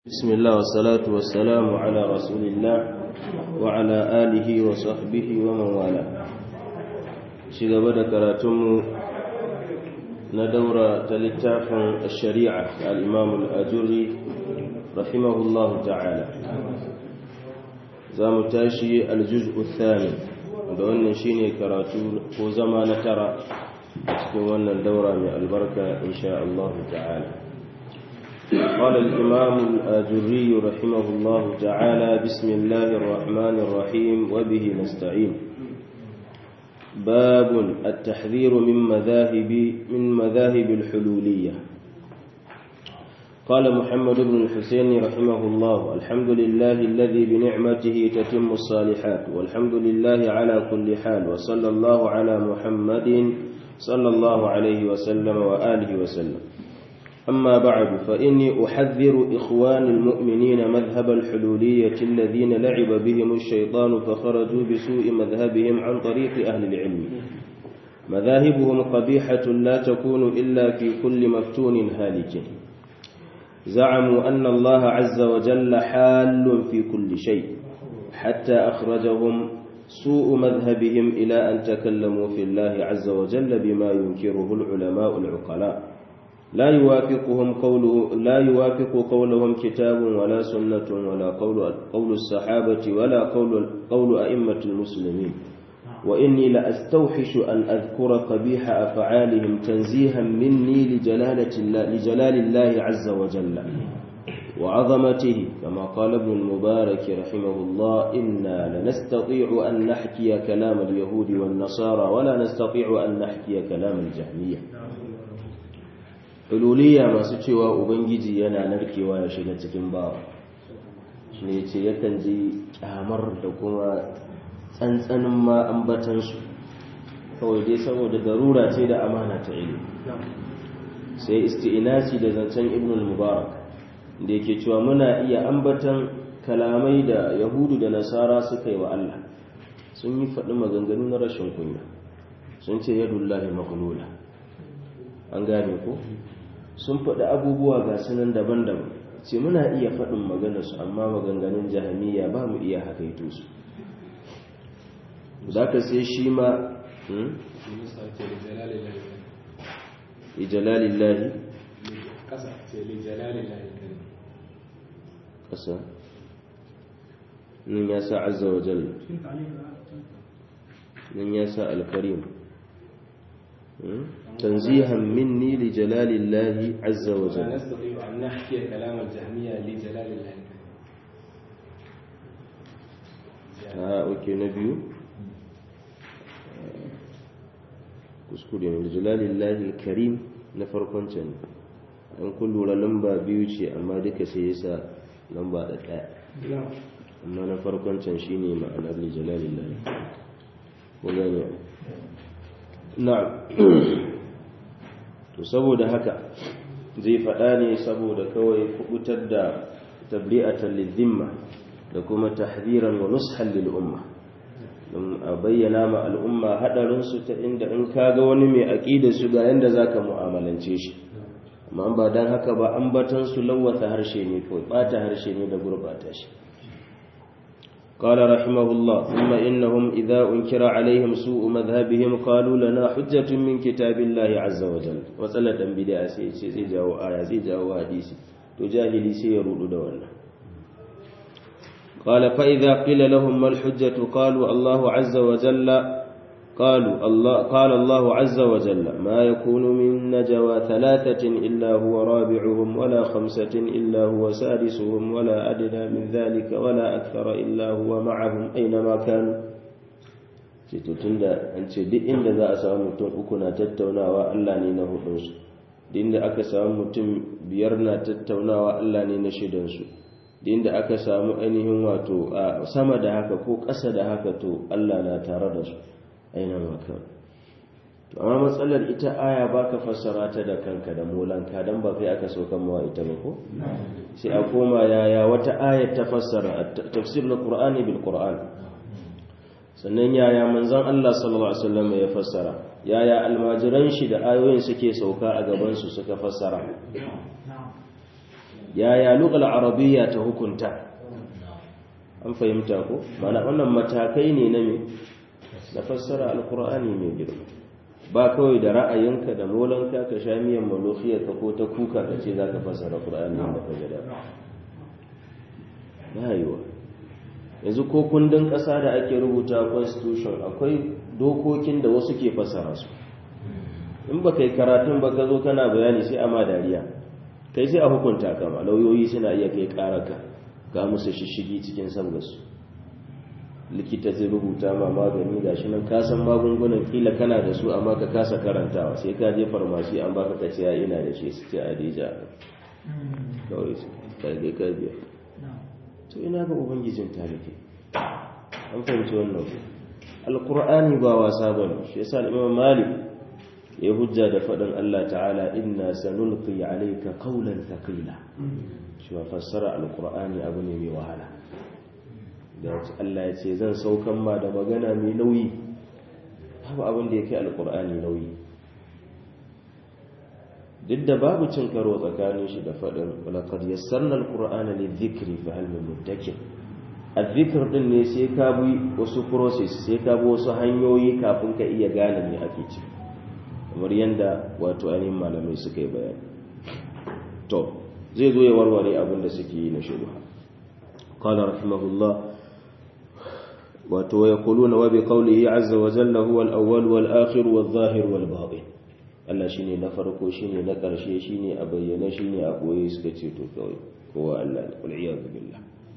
بسم الله والصلاة والسلام على رسول الله وعلى آله وصحبه ومن والاه شغب ذكرتم ندورة للتافن الشريعة الإمام الأجري رحمه الله تعالى زامتاشي الجزء الثاني دون شيني كراتو وزمان ترى تكون الدورة من البركة إن شاء الله تعالى. قال الإمام الآجري رحمه الله تعالى: بسم الله الرحمن الرحيم وبه نستعين. باب التحذير من مذاهب الحلولية. قال محمد بن الحسين رحمه الله: الحمد لله الذي بنعمته تتم الصالحات، والحمد لله على كل حال، وصلى الله على محمد صلى الله عليه وسلم وآله وسلم. أما بعد، فإني أحذر إخوان المؤمنين مذهب الحلولية الذين لعب بهم الشيطان فخرجوا بسوء مذهبهم عن طريق أهل العلم. مذاهبهم قبيحة لا تكون إلا في كل مفتون هالك. زعموا أن الله عز وجل حال في كل شيء، حتى أخرجهم سوء مذهبهم إلى أن تكلموا في الله عز وجل بما ينكره العلماء العقلاء. لا يوافق قولهم كتاب ولا سنة ولا قول الصحابة ولا قول أئمة المسلمين. وإني لأستوحش أن أذكر قبيح أفعالهم تنزيها مني لجلال الله عز وجل وعظمته، كما قال ابن المبارك رحمه الله: إنا لنستطيع أن نحكي كلام اليهود والنصارى ولا نستطيع أن نحكي كلام الجهمية. hululiya masu cewa ubangiji yana narkewa ya shiga cikin bawa ne ce yakan ji kyamar da kuma tsantsanin ma ambatansu kawai dai saboda darura ce da amana ta ilimi. sai isti'inasi da zancen ibn al-mubarak da yake cewa muna iya ambatan kalamai da yahudu da nasara suka yi wa Allah. sun yi faɗi maganganu na rashin kunya, sun ce yadullahi maghlula, an gane ko? sun faɗi abubuwa ga sunan daban-daban, ce muna iya faɗin maganarsu amma maganganun jahamiya ba mu iya hakaito su. za ka sai shi ma lijalalillahi ƙasa nan ya sa azza wa jalla, nan ya sa alkarim تنزيها مني لجلال الله عز وجل. لا نستطيع أن نحكي كلام الجهمية لجلال الله. أوكي نبي كسكولي لجلال الله الكريم نفرقون تاني. أن كل لمبا بيوتي أما ديك سيسا لمبا دكاء. أما نفرقون تنشيني معنى لجلال الله. ولا na'am. To saboda haka zai faɗa ne saboda kawai kubutar da tabri'atan lidhimma da kuma tahdiran wa nushan lil umma, don a bayyana ma al'umma hadarin su ta inda in kaga wani mai aqida su ga yanda zaka mu'amalance shi. amma ba dan haka ba ambatan su lawata harshe ne kawai, bata harshe ne da gurbata shi. قال رحمه الله: ثم إنهم إذا أنكر عليهم سوء مذهبهم قالوا لنا حجة من كتاب الله عز وجل. وصلة بدعة سي جاو آية سي جاو حديث تجاهلي سيرود دولنا. قال: فإذا قيل لهم ما الحجة قالوا الله عز وجل قال الله عز وجل: ما يكون من نجوى ثلاثة إلا هو رابعهم ولا خمسة إلا هو سادسهم ولا أدنى من ذلك ولا أكثر إلا هو معهم أينما كانوا. tunda an ce duk inda za a samu mutum uku na tattaunawa Allah ne na hudunsu, duk inda aka samu mutum biyar na tattaunawa Allah ne na shidansu, duk inda aka samu ainihin wato sama da haka ko ƙasa da haka to Allah na tare da su aina maka. To amma matsalar ita aya baka fassara ta da kanka da molanka dan ba kai aka so kan mawa ita ba ko? sai a koma yaya wata ayat ta fassara tafsir na Qur'ani bil Qur'an, sannan yaya manzon Allah sallallahu alaihi wasallam ya fassara, yaya almajiran shi da ayoyin suke sauka a gaban su suka fassara. yaya lughal arabiyya ta hukunta an fahimta ko mana wannan matakai ne na me na fassara alqur'ani mai girma ba kawai da ra'ayinka da molanka ka sha miyan malokiyar ka ko ta kuka ka ce zaka fassara qur'ani da ka gada ba yiwa yanzu ko kundin ƙasa da ake rubuta constitution akwai dokokin da wasu ke fassara su in ba kai karatun ba ka zo kana bayani sai ama dariya kai sai a hukunta ka ma lauyoyi suna iya kai karaka ga musu shishigi cikin sabgarsu likita zai rubuta ma magani gashi nan ka san magungunan kila kana da su amma ka kasa karantawa sai ka je farmasi an baka ka ce ya ina da shi su ce adija kawai su kai ka biya to ina ga ubangijin talibi an fahimci wannan alqur'ani ba wasa bane shi yasa imam malik ya hujja da faɗin Allah ta'ala inna sanulqi alayka qawlan thaqila shi wa fassara alqur'ani abu ne mai wahala da Allah ya ce zan saukan ma da magana mai nauyi babu abin da yake alqur'ani nauyi duk da babu cin karo tsakanin shi da faɗin laqad yassarna alqur'ana lidhikri fa hal min muddakir azzikr din ne sai ka bi wasu process sai ka bi wasu hanyoyi kafin ka iya gane me ake ciki kamar yadda wato ainihin malamai suka yi bayani to zai zo ya warware abin da suke yi na shubha qala rahimahullah wato yaquluna wa bi qawlihi azza wa jalla huwa al-awwal wal akhir wal zahir wal batin Allah shine na farko shine na karshe shine a bayyana shine a boye suka ce to kawai kowa Allah ne wal iyad billah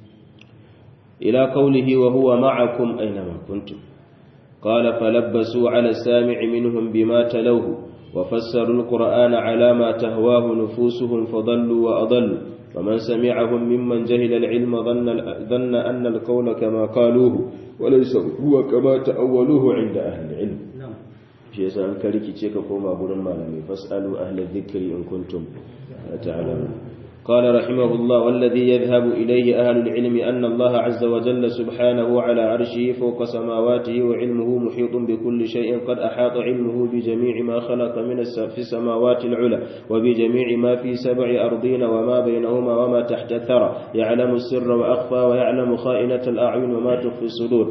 ila qawlihi wa huwa ma'akum aina ma kuntum قال فلبسوا على السامع منهم بما تلوه وفسروا القرآن على ما تهواه نفوسهم فضلوا وأضلوا ومن سمعهم ممن جهل العلم ظن أن القول كما قالوه وليس هو كما تأولوه عند أهل العلم شيء سأل كريكي تشيك كوما بورن مالمي فاسألوا أهل الذكر إن كنتم تعلمون قال رحمه الله والذي يذهب إليه أهل العلم أن الله عز وجل سبحانه على عرشه فوق سماواته وعلمه محيط بكل شيء قد أحاط علمه بجميع ما خلق في السماوات العلى وبجميع ما في 7 أرضين وما بينهما وما تحت الثرى يعلم السر وأخفى ويعلم خائنة الأعين وما تخفي الصدور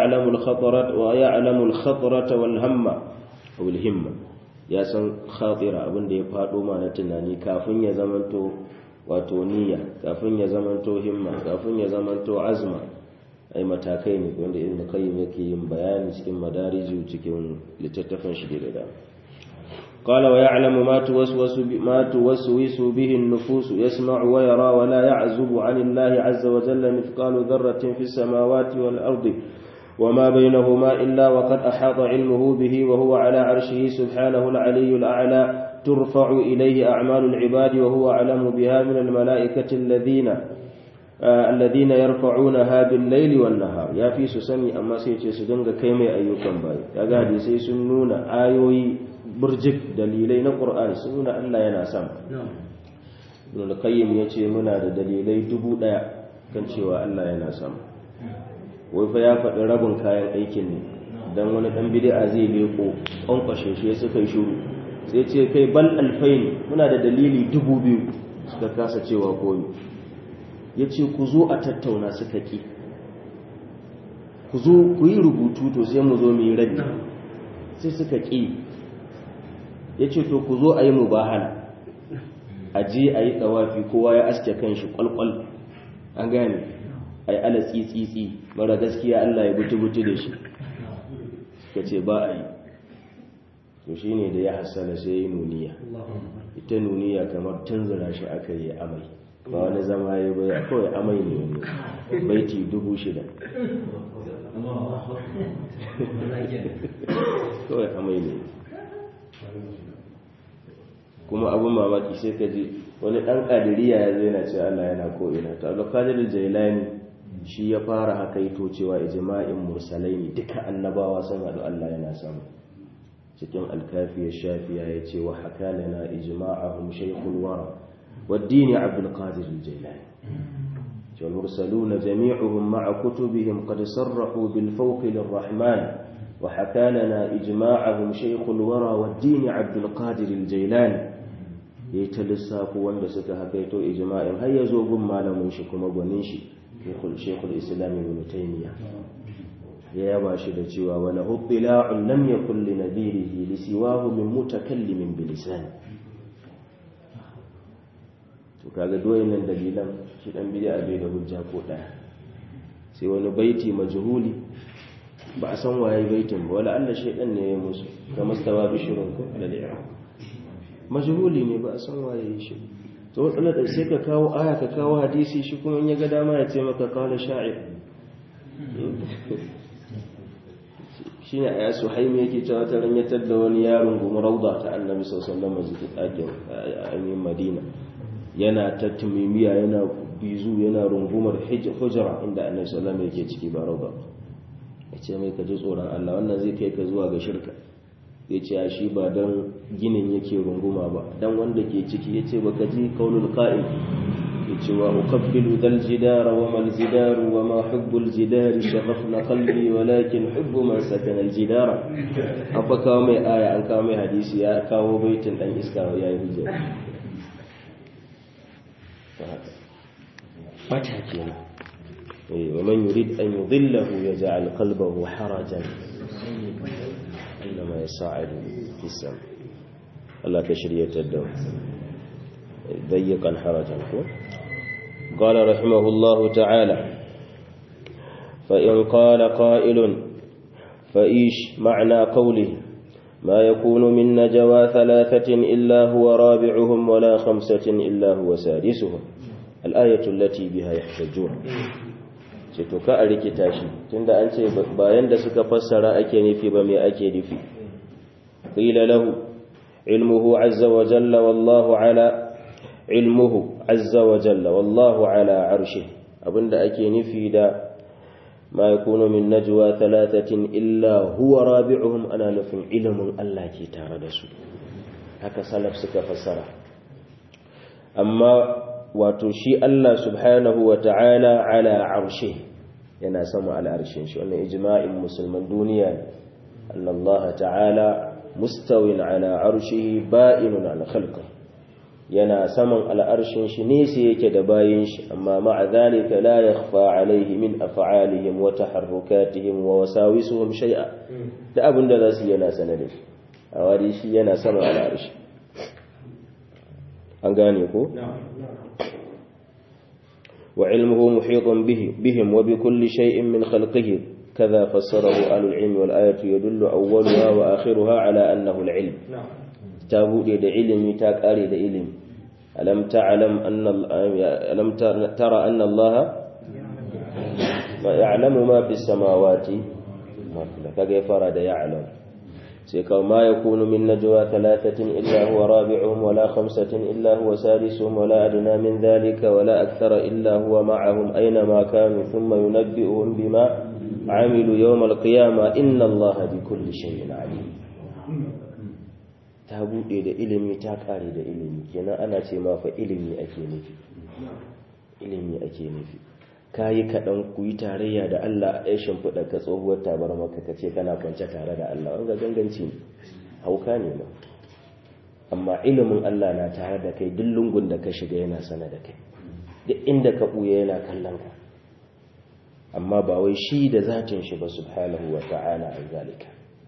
ويعلم الخطرة والهمة أو الهمة يا سن خاطرة أبن دي فاتو ما نتناني كافن يزمنتو wato niyya kafin ya zamanto himma kafin ya zamanto azma ai matakai ne wanda ibn qayyim yake yin bayani cikin madariju cikin littattafan shi da qala wa ya'lamu ma tuwaswisu bihi an-nufus yasma'u wa yara wa la ya'zubu 'ani Allah 'azza wa jalla mithqalu dharratin fis samawati wal ardi وما بينهما إلا وقد أحاط علمه به وهو على عرشه سبحانه العلي الأعلى ترفع إليه أعمال العباد وهو أعلم بها من الملائكة الذين يرفعونها بالليل والنهار يا في سسني أما سيتي سدنغ كيما أيوكم باي يا غادي سي سنون آيوي برجك دليلين القرآن سنون ألا يناسم ابن القيم يتي منا دليلي دبو دايا كان cewa Allah yana sama wai fa ya faɗi rabin kayan aikin ne dan wani dan bid'a zai leko ƙwanƙwashe shi suka yi shiru sai ce kai bal alfaini muna da dalili 2000 suka kasa cewa koyi yace ku zo a tattauna suka ki ku zo ku yi rubutu to sai mu zo mu yi rabi sai suka ki yace to ku zo a yi mubahala a je a yi tsawafi kowa ya aske kanshi kwalkwal an gane ai ala tsitsitsi mara gaskiya Allah ya butu-butu da shi kace ba a yi to shine da ya hasala sai yi nuniya ita nuniya kamar tunzura shi aka yi amai ba wani zama ya bai kawai amai ne wani baiti 6,000 kawai amai ne kuma abun mamaki sai ka ji wani ɗan ƙadiriya ya zai na ce Allah yana ko'ina ta alƙadar jailani shi ya fara hakaito cewa ijma'in mursalai ne duka annabawa sun haɗu Allah yana sama cikin alkafiyar shafiya ya ce wa haka lana ijma'ahum shaykhul wara wad-din Abdul Qadir al-Jailani wal mursaluna jami'uhum ma'a kutubihim qad sarrahu bil fawq lir-rahman wa haka lana ijma'ahum shaykhul wara wad-din Abdul Qadir al-Jailani yayi ta lissafo wanda suka hakaito ijma'in har ya zo gun malamin shi kuma gwanin shi Sheikhul Islam Ibn Taymiyyah ya yaba shi da cewa wala hubbila'un lam yakul li nadirihi li siwahu min mutakallimin bi lisan to kaga doyen dalilan shi dan bid'a bai da hujja ko daya sai wani baiti majhuli ba a san waye baitin ba wala Allah shaydan ne ya musu kamar stawa bishirun ko alal majhuli ne ba a san waye shi to matsalar da sai ka kawo aya ka kawo hadisi shi kuma in ya ga dama ya ce maka qala sha'ir shine aya Suhaimi yake cewa ta ran ya tadda wani yaron gumi rauda ta Annabi sallallahu alaihi wasallam a Madina yana ta tumimiya yana bizu yana rungumar hujra inda Annabi sallallahu alaihi wasallam yake ciki ba rauda yace mai ka ji tsoron Allah wannan zai kai ka zuwa ga shirka yace shi ba dan ginin yake runguma ba dan wanda ke ciki yace baka ji qaulul qa'il yace wa uqabbilu dal jidar wa mal jidar wa ma hubbul jidar shaghafna qalbi walakin hubbu man sakana al jidar abba kawo mai aya an kawo mai hadisi ya kawo baitin dan iska yayi hujja fata kenan wa man yurid an yudillahu yaj'al qalbahu harajan إنما يصعد في السماء الله كشرية الدم ضيقا حرجا قال رحمه الله تعالى فإن قال قائل فإيش معنى قوله ما يكون من نجوى ثلاثة إلا هو رابعهم ولا خمسة إلا هو سادسهم الآية التي بها يحتجون ce to ka a rikita shi tunda an ce bayan da suka fassara ake nufi ba me ake nufi qila lahu ilmuhu azza wa jalla wallahu ala ilmuhu azza wa jalla wallahu ala arshi abinda ake nufi da ma yakunu min najwa thalathatin illa huwa rabi'uhum ana nufin ilmin Allah ke tare da su haka salaf suka fassara amma wato shi Allah subhanahu wa ta'ala ala arshi yana sama al'arshin shi wannan ijma'in musulman duniya anna Allah ta'ala mustawin ala arshihi ba'inun ala khalqi yana saman al'arshin shi ne sai yake da bayin shi amma ma'a zalika la yakhfa alayhi min af'alihim wa taharrukatihim wa wasawisuhum shay'a da abinda zasu yana sanade a wari shi yana saman al'arshi an gane ko وعلمه محيط بهم وبكل شيء من خلقه كذا فسره أهل العلم والآية يدل أولها وآخرها على أنه العلم تابو دا علم تاكاري دا علم ألم ترى أن الله يعلم ما في السماوات كيف فرد يعلم سيكون ما يكون من نجوى ثلاثة إلا هو رابعهم ولا خمسة إلا هو سادسهم ولا أدنى من ذلك ولا أكثر إلا هو معهم أينما كانوا ثم ينبئهم بما عملوا يوم القيامة إن الله بكل شيء عليم تابوئي دا إلمي تاكاري دا إلمي كنا أنا تما فإلمي أكيني في kayi kaɗan ku yi tarayya da Allah a ɗaya shimfiɗa ka tsohuwar tabar maka ka ce kana kwance tare da Allah wanga ganganci ne hauka ne ma amma ilimin Allah na tare da kai duk lungun da ka shiga yana sana da kai duk inda ka ɓuya yana kallon ka amma ba wai shi da zatin shi ba subhanahu wa ta'ala an zalika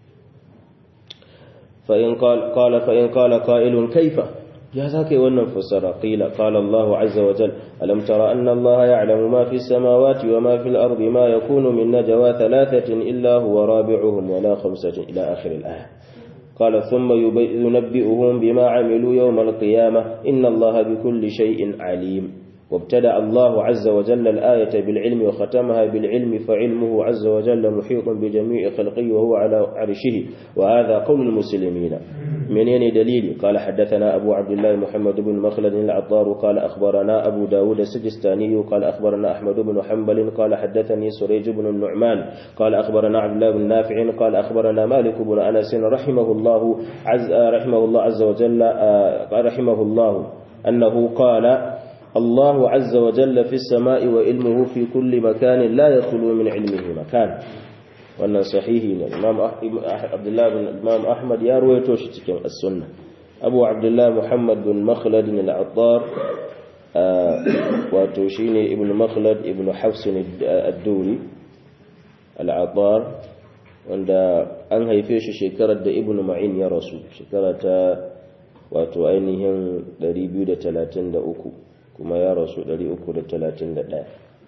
fa in qala qa'ilun kaifa يا ذاك ونفسر قيل قال الله عز وجل ألم ترى أن الله يعلم ما في السماوات وما في الأرض ما يكون من نجوى ثلاثة إلا هو رابعهم ولا خمسة إلى آخر الآية قال ثم ينبئهم بما عملوا يوم القيامة إن الله بكل شيء عليم وابتدأ الله عز وجل الآية بالعلم وختمها بالعلم فعلمه عز وجل محيط بجميع خلقه وهو على عرشه وهذا قول المسلمين منين دليل قال حدثنا أبو عبد الله محمد بن مخلد العطار قال أخبرنا أبو داود السجستاني قال أخبرنا أحمد بن حنبل قال حدثني سريج بن النعمان قال أخبرنا عبد الله بن نافع قال أخبرنا مالك بن أنس رحمه الله عز وجل رحمه الله أنه قال الله عز وجل في السماء وعلمه في كل مكان لا يخلو من علمه مكان wannan sahihi ne Imam Abdullah bin Imam Ahmad ya ruwaito shi cikin as-sunnah أبو عبد الله محمد بن مخلد العطار وتوشيني ابن مخلد ابن حفص الدوري العطار وعند أن هيفيش شكرة ابن معين يا رسول شكرة وتوأينهم 233 كما يا رسول 331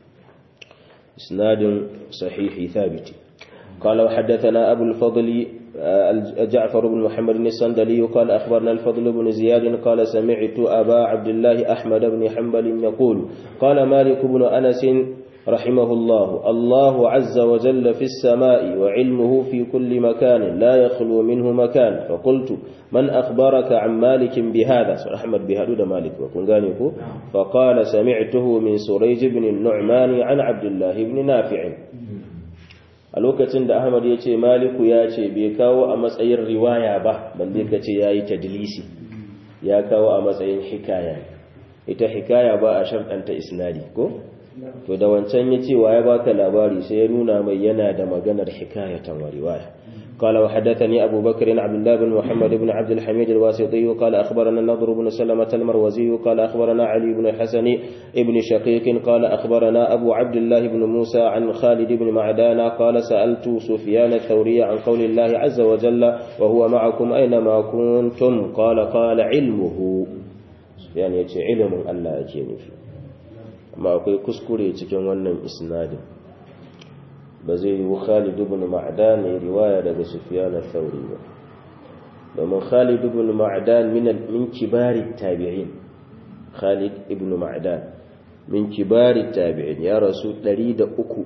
إسناد صحيح ثابت. قال وحدثنا أبو الفضل جعفر بن محمد السندلي قال أخبرنا الفضل بن زياد قال سمعت أبا عبد الله أحمد بن حنبل يقول قال مالك بن أنس رحمه الله الله عز وجل في السماء وعلمه في كل مكان لا يخلو منه مكان فقلت من أخبرك عن مالك بهذا أحمد بهذا مالك وكنغانيكو فقال سمعته من سريج بن النعمان عن عبد الله بن نافع. a lokacin da Ahmad ya ce Maliku ya ce bai kawo a matsayin riwaya ba balle ka ce yayi tadlisi ya kawo a matsayin hikaya ita hikaya ba a sharɗanta isnadi ko to da wancan ya ce wa ya baka labari sai ya nuna mai yana da maganar hikayatan wa riwaya. قال وحدثني أبو بكر عبد الله بن محمد بن عبد الحميد الواسطي قال أخبرنا النضر بن سلمة المروزي قال أخبرنا علي بن الحسن ابن شقيق قال أخبرنا أبو عبد الله بن موسى عن خالد بن معدان قال سألت سفيان الثوري عن قول الله عز وجل وهو معكم أينما كنتم قال علمه سفيان يتي علم الله يكيني فيه ما أقول كسكري تكون ونن إسناد بزي وخالد بن معدان رواية لدى سفيان الثوري ومن خالد بن معدان من كبار التابعين خالد بن معدان من كبار التابعين يا رسول دريد أكو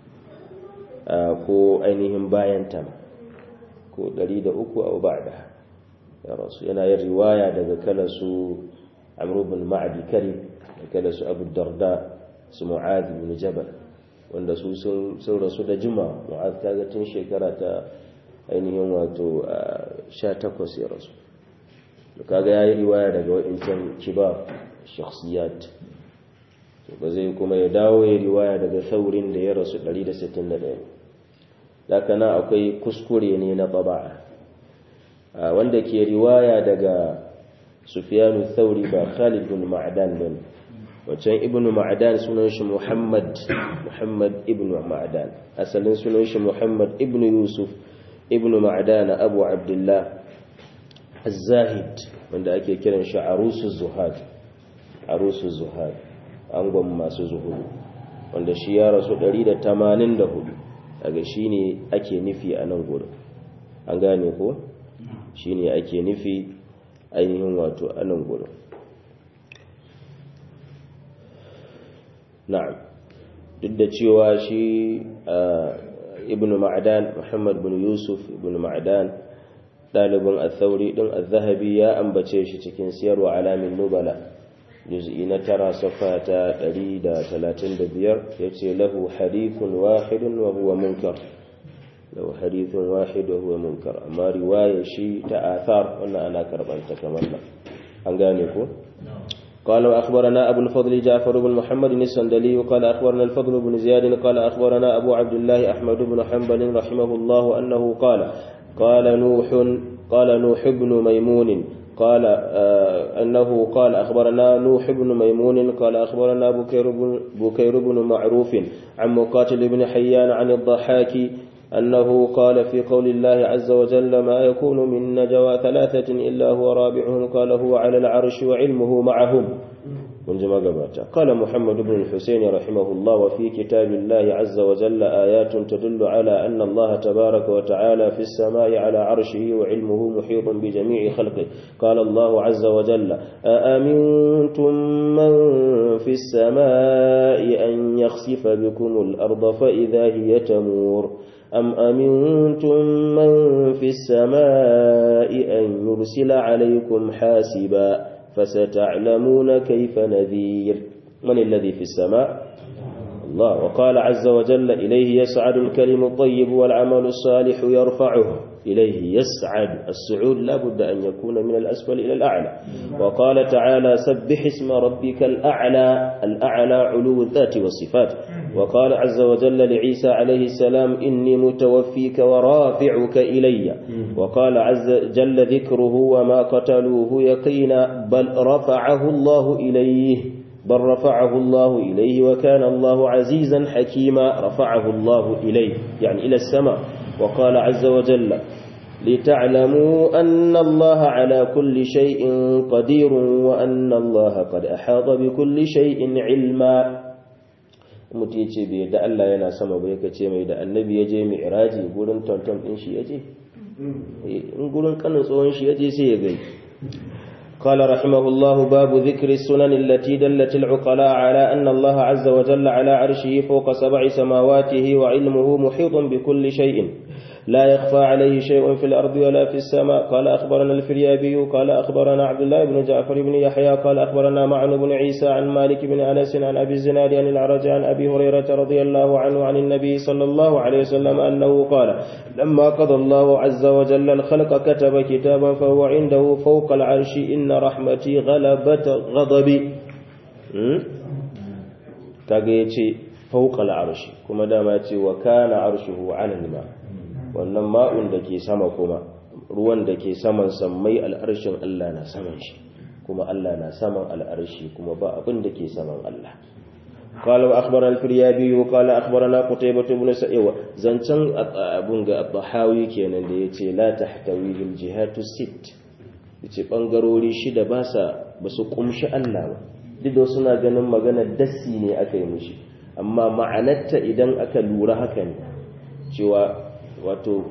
ko ainihin bayan ta ko 103 au ba'da ya rasul yana yin riwaya daga kalasu Amr ibn Ma'di Karim da kalasu Abu Darda su Mu'adh ibn Jabal wanda su sun rasu da juma Mu'adh kaga tun shekara ta ainihin wato 18 ya rasu kaga yayi riwaya daga wa'incan kibar shakhsiyat to ba zai kuma ya dawo ya riwaya daga saurin da ya rasu 161 dakana akwai kuskure ne na taba'a wanda ke riwaya daga Sufyan al-Thawri ba Khalid bin Ma'dan bane wancan ibnu Ma'dan sunan shi Muhammad ibnu Ma'dan asalin sunan shi Muhammad ibnu Yusuf ibnu Ma'dan Abu Abdullah Az-Zahid wanda ake kiran shi Arusuz Zuhad angon masu zuhudu wanda shi ya rasu 184 daga shine ake nufi a nan gurin an gane ko shine ake nufi ainihin wato a nan gurin na'am duk da cewa shi ibnu Ma'dan Muhammad bin Yusuf ibnu Ma'dan dalibin al-Thawri din az-Zahabi ya ambace shi cikin siyarwa alamin nubala juz'i na 9 safa ta 135 yace lahu hadithun wahidun wa huwa munkar amma riwaya shi ta athar wannan ana karbanta kamar nan an gane ko قال وأخبرنا أبو الفضل جعفر بن محمد السندلي قال أخبرنا الفضل بن زياد قال أخبرنا أبو عبد الله أحمد بن حنبل رحمه الله أنه قال نوح بن ميمون قال أنه قال أخبرنا نوح بن ميمون قال أخبرنا بكير بن معروف عن مقاتل بن حيان عن الضحاك أنه قال في قول الله عز وجل ما يكون من نجوى 3 إلا هو رابعهم قال هو على العرش وعلمه معهم من جمع قباتا قال محمد بن الحسين رحمه الله وفي كتاب الله عز وجل آيات تدل على أن الله تبارك وتعالى في السماء على عرشه وعلمه محيط بجميع خلقه قال الله عز وجل أأمنتم من في السماء أن يخسف بكم الأرض فإذا هي تمور أم أمنتم من في السماء أن يرسل عليكم حاسبا فستعلمون كيف نذير من الذي في السماء الله وقال عز وجل إليه يسعد الكلم الطيب والعمل الصالح يرفعه إليه يسعد السعود لا بد أن يكون من الأسفل إلى الأعلى وقال تعالى سبح اسم ربك الأعلى علو الذات والصفات وقال عز وجل لعيسى عليه السلام إني متوفيك ورافعك إلي وقال عز جل ذكره وما قتلوه يقينا بل رفعه الله إليه وكان الله عزيزا حكيما رفعه الله إليه يعني إلى السماء. وقال عز وجل لتعلموا أن الله على كل شيء قدير وأن الله قد أحاط بكل شيء علما. mutu ya ce bai da Allah yana sama bai ka ce mai da annabi ya je mi'raji gurin tonton din shi ya je in gurin kanin tsohon shi ya je sai ya gai. قال رحمه الله باب ذكر السنن التي دلت العقلاء على أن الله عز وجل على عرشه فوق 7 سماواته وعلمه محيط بكل شيء لا يخفى عليه شيء في الأرض ولا في السماء. قال أخبرنا الفريابي قال أخبرنا عبد الله بن جعفر بن يحيى قال أخبرنا معن بن عيسى عن مالك بن أنس عن أبي الزناد عن الأعرج عن أبي هريرة رضي الله عنه عن النبي صلى الله عليه وسلم أنه قال لما قضى الله عز وجل الخلق كتب كتابا فهو عنده فوق العرش إن رحمتي غلبت غضبي كاجيتي فوق العرش كما داماتي وكان عرشه على الماء. wannan ma'un da ke sama kuma ruwan da ke saman sammai al'arshin Allah na saman shi kuma Allah na saman al'arshi kuma ba abin da ke saman Allah. qala wa akhbarana al-firyabi qala akhbarana qutaybah ibn sa'id zancan abun ga at-tahawi kenan da yace la tahtawi al-jihatu sit yace bangarori shida ba su kumshi Allah ba duk da suna ganin magana dasi ne aka yi mishi amma ma'anarta idan aka lura haka ne cewa wato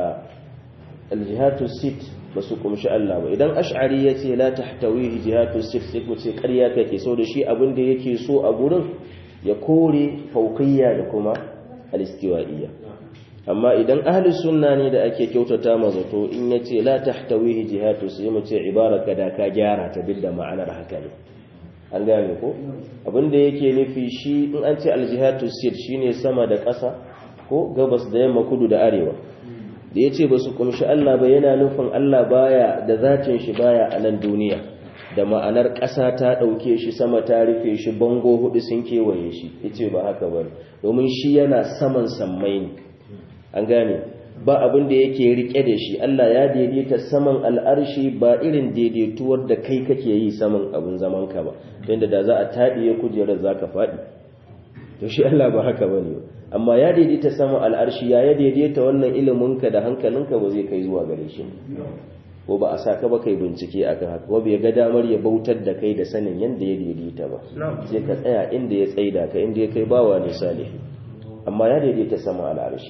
aljihatu sit ba su kumshi Allah ba. Idan ash'ari ya ce la tahtawihi jihatu sit sai ku ce ƙarya kake so da shi abin da yake so a gurin ya kore fauqiyya da kuma alistiwa'iyya. amma idan ahli sunna ne da ake kyautata mazato in ya ce la tahtawihi jihatu sai mu ce ibara kada ka gyara ta bidda ma'anar haka ne an gane ko abin da yake nufi shi in an ce aljihatu sit shine sama da ƙasa ko gabas da yamma kudu da arewa da yace ba su kumshi Allah ba yana nufin Allah baya da zatin shi baya a nan duniya da ma'anar ƙasa ta dauke shi sama ta rufe shi bango hudu sun kewaye shi yace ba haka bane domin shi yana saman sammai ne an gane ba abin da yake rike da shi Allah ya daidaita saman al'arshi ba irin daidaituwar da kai kake yi saman abin zaman ka ba tunda da za a taɗiye kujerar zaka faɗi to shi Allah ba haka bane amma ya daidaita sama al'arshi ya daidaita wannan iliminka da hankalinka ba zai kai zuwa gare shi ko ba a saka ba kai bincike akan haka ko bai ga damar ya bautar da kai da sanin yanda ya daidaita ba sai ka tsaya inda ya tsaida ka inda ya kai bawa ne salih amma ya daidaita sama al'arshi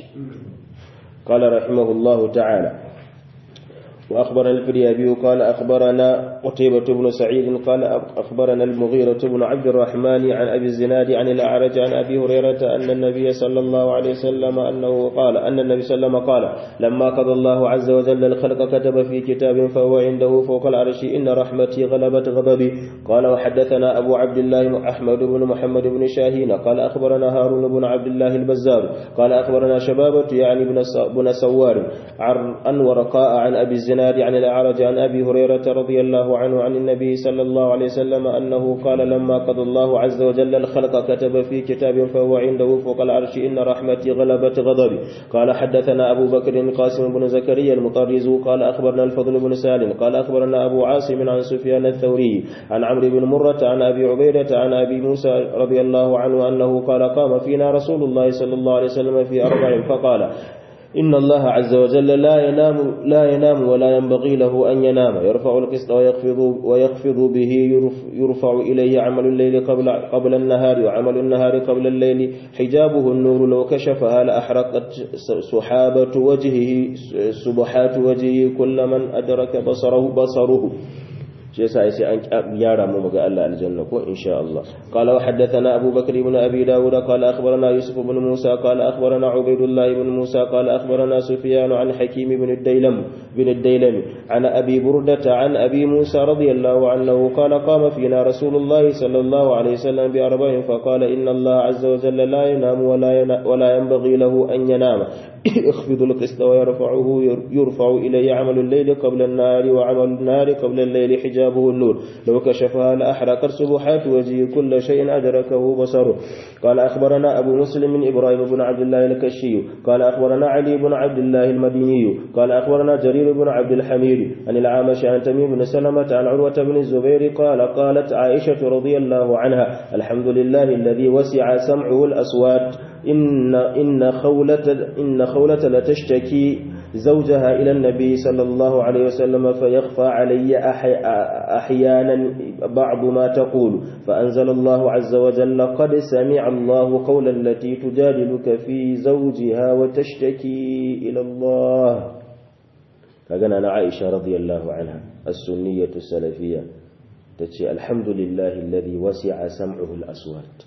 qala rahimahullahu ta'ala وأخبرنا الفريابي قال أخبرنا قتيبة بن سعيد قال أخبرنا المغيرة بن عبد الرحمن عن أبي الزناد عن الأعرج عن أبي هريرة أن النبي صلى الله عليه وسلم أن النبي صلى الله عليه وسلم قال لما قضى الله عز وجل الخلق كتب في كتاب فهو عنده فوق العرش إن رحمتي غلبت غضبي. قال وحدثنا أبو عبد الله أحمد بن محمد بن شاهين قال أخبرنا هارون بن عبد الله البزار قال أخبرنا شبابة يعني بن سوار عن ورقاء عن أبي الزناد عن الأعرج عن أبي هريرة رضي الله عنه عن النبي صلى الله عليه وسلم أنه قال لما قضى الله عز وجل الخلق كتب في كتاب فهو عنده فوق العرش إن رحمتي غلبت غضبي. قال حدثنا أبو بكر القاسم بن زكريا المطرز قال أخبرنا الفضل بن سالم قال أخبرنا أبو عاصم عن سفيان الثوري عن عمرو بن مرة عن أبي عبيدة عن أبي موسى رضي الله عنه أنه قال قام فينا رسول الله صلى الله عليه وسلم في 4 فقال إن الله عز وجل لا ينام ولا ينبغي له أن ينام يرفع القسط ويخفض به يرفع إليه عمل الليل قبل النهار وعمل النهار قبل الليل حجابه النور لو كشفها لأحرقت سبحات وجهه كل من أدرك بصره shi yasa sai an gyara mu ga Allah aljanna ko insha Allah. Qala wa haddathana Abu Bakr ibn Abi Dawud qala akhbarana Yusuf ibn Musa qala akhbarana Ubaydullah ibn Musa qala akhbarana Sufyan an Hakim ibn ad-Daylami an Abi Burdah an Abi Musa radiyallahu anhu qala qama fina Rasulullah sallallahu alayhi wasallam bi 4 faqala inna Allah azza wa jalla la yanamu wa la yanbaghi lahu an yanama يخفض القسط ويرفعه يرفع إليه عمل الليل قبل النار وعمل النار قبل الليل حجابه النور لو كشفها لأحرقت سبحات وجهه كل شيء أدركه بصره. قال أخبرنا أبو مسلم إبراهيم بن عبد الله الكشي قال أخبرنا علي بن عبد الله المديني قال أخبرنا جرير بن عبد الحميد عن العامش عن تميم بن سلمة عن عروة بن الزبير قالت عائشة رضي الله عنها الحمد لله الذي وسع سمعه الأصوات إن خولة لتشتكي زوجها إلى النبي صلى الله عليه وسلم فيخفى علي أحيانا بعض ما تقول فأنزل الله عز وجل قد سمع الله قول التي تجادلك في زوجها وتشتكي إلى الله. فقالنا عائشة رضي الله عنها السنية السلفية تتشي الحمد لله الذي وسع سمعه الأصوات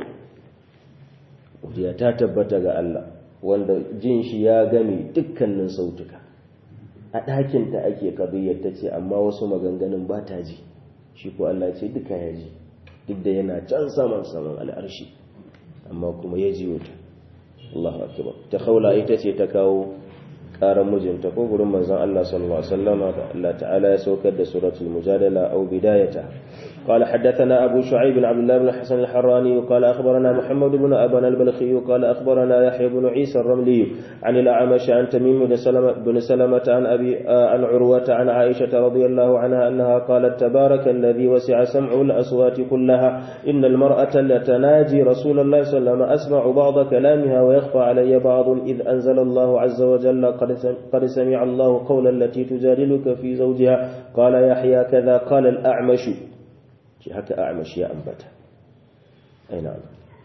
ya ta tabbata ga Allah wanda jin shi ya gami dukkanin sautuka a ɗakin ta ake kabiyar ta ce amma wasu maganganun ba ta ji shi ko Allah ce duka ya ji duk da yana can saman al'arshi amma kuma ya ji wuta Allahu akbar. Ta Khawla ita ce ta kawo ƙarar mijinta ko gurin manzon Allah sallallahu alaihi wasallam da Allah ta'ala ya saukar da suratul mujadala aw bidayata. قال حدثنا أبو شعيب بن عبد الله بن حسن الحراني قال أخبرنا محمد بن أبان البلخي قال أخبرنا يحيى بن عيسى الرملي عن الأعمش عن تميم بن سلمة عن عروة عن عائشة رضي الله عنها أنها قالت تبارك الذي وسع سمعه الأصوات كلها إن المرأة لتناجي رسول الله صلى الله عليه وسلم أسمع بعض كلامها ويخفى علي بعض إذ أنزل الله عز وجل قد سمع الله قول التي تجادلك في زوجها قال يحيى كذا قال الأعمش haka a'mash ya ambata aina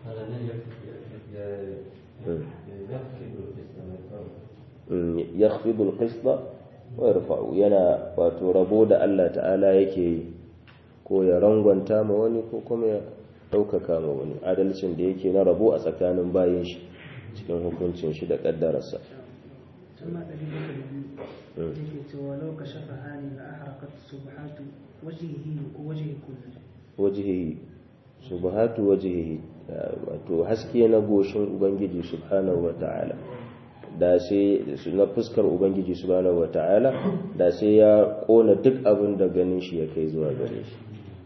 yakhfidu al-qisṭa wa yarfa'u yana wato rabo da Allah ta'ala yake ko ya rangwanta ma wani ko kuma ya daukaka ma wani adalcin da yake na rabo a tsakanin bayin shi cikin hukuncin shi da kaddararsa wajihi subhatu wajihi wato haske na goshin ubangiji subhanahu wata'ala da sai na fuskar ubangiji subhanahu wata'ala da sai ya kona duk abin da ganin shi ya kai zuwa gare shi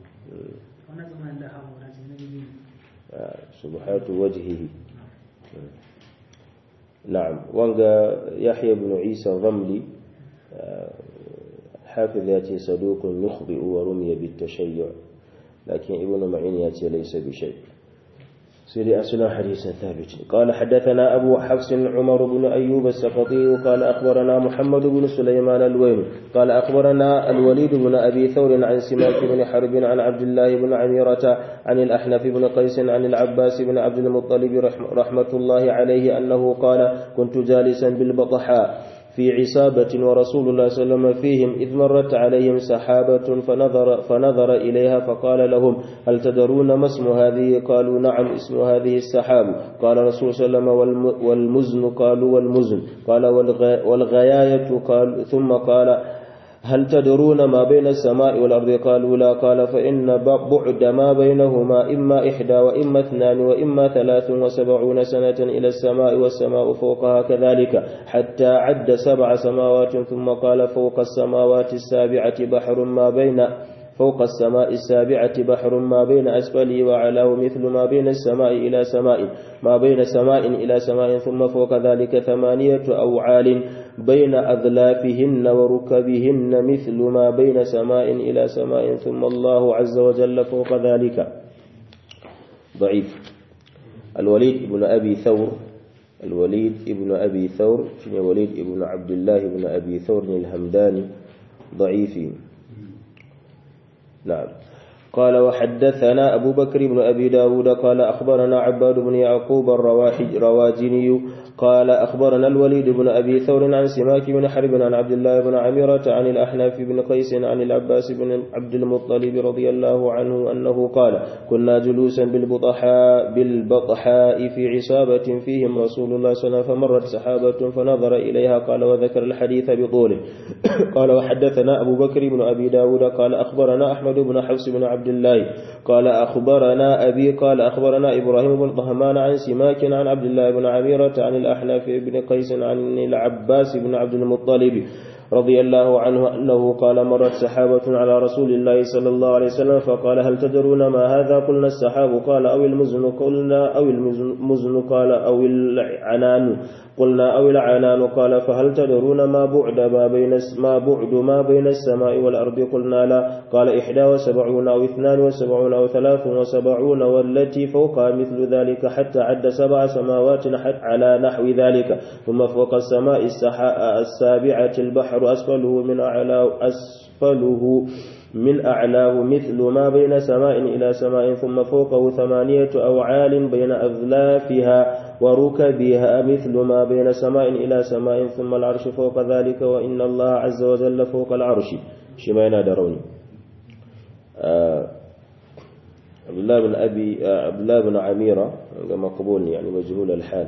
subhatu wajihi. na'am wanga yahya ibn isa ramli حافظ ياتي صدوق يخطئ ورمي بالتشيع لكن ابن معين ياتي ليس بشيء سيدي أصلا حديث ثابت. قال حدثنا أبو حفص عمر بن أيوب السقطي قال أخبرنا محمد بن سليمان الويل قال أخبرنا الوليد بن أبي ثور عن سماك بن حرب عن عبد الله بن عميرة عن الأحنف بن قيس عن العباس بن عبد المطلب رحمة الله عليه أنه قال كنت جالسا بالبطحاء في عصابة ورسول الله صلى الله عليه وسلم فيهم إذ مرت عليهم سحابة فنظر إليها فقال لهم هل تدرون ما اسم هذه؟ قالوا نعم اسم هذه السحاب. قال رسول صلى الله عليه وسلم والمزن؟ قالوا والمزن. قال والغياية؟ قال ثم قال هل تدرون ما بين السماء والأرض؟ قالوا لا. قال فإن بعد ما بينهما إما 1 وإما 2 وإما 73 سنة إلى السماء والسماء فوقها كذلك حتى عد 7 سماوات ثم قال فوق السماوات السابعة بحر ما بين فوق السماء السابعة بحر ما بين أسفله وعلاه مثل ما بين السماء إلى سماء ما بين سماء إلى سماء ثم فوق ذلك 8 أوعال بين أذلافهن وركبهن مثل ما بين سماء إلى سماء ثم الله عز وجل فوق ذلك. ضعيف. الوليد بن أبي ثور وليد بن عبد الله بن أبي ثور الهمداني ضعيف. نعم. قال وحدثنا أبو بكر بن أبي داود قال أخبرنا عباد بن يعقوب الرواجيني قال أخبرنا الوليد بن أبي ثور عن سماك بن حرب عن عبد الله بن عميرة عن الأحنف بن قيس عن العباس بن عبد المطلب رضي الله عنه أنه قال كنا جلوسا بالبطحاء في عصابة فيهم رسول الله صلى الله عليه وسلم فمرت سحابة فنظر إليها قال وذكر الحديث بطوله. قال وحدثنا أبو بكر بن أبي داود قال أخبرنا أحمد بن حفص بن عبد عبد الله قال أخبرنا أبي قال أخبرنا إبراهيم بن طهمان عن سماك عن عبد الله بن عميرة عن الأحناف بن قيس عن العباس بن عبد المطلب رضي الله عنه أنه قال مرت سحابة على رسول الله صلى الله عليه وسلم فقال هل تدرون ما هذا؟ قلنا السحاب. قال أو المزن. قلنا أو المزن. قال أو العنان. قلنا أو العنان. قال فهل تدرون ما بعد ما بين السماء والأرض؟ قلنا لا. قال 71 أو 72 أو 73 والتي فوقها مثل ذلك حتى عد 7 سماوات على نحو ذلك ثم فوق السماء السابعة البحر أسفله من أعلاه مثل ما بين سماء إلى سماء ثم فوقه 8 أوعال بين أذلافها وركبها مثل ما بين سماء إلى سماء ثم العرش فوق ذلك وإن الله عز وجل فوق العرش. شمعنا دروني عبد الله بن عميرة مقبول يعني مجهول الحال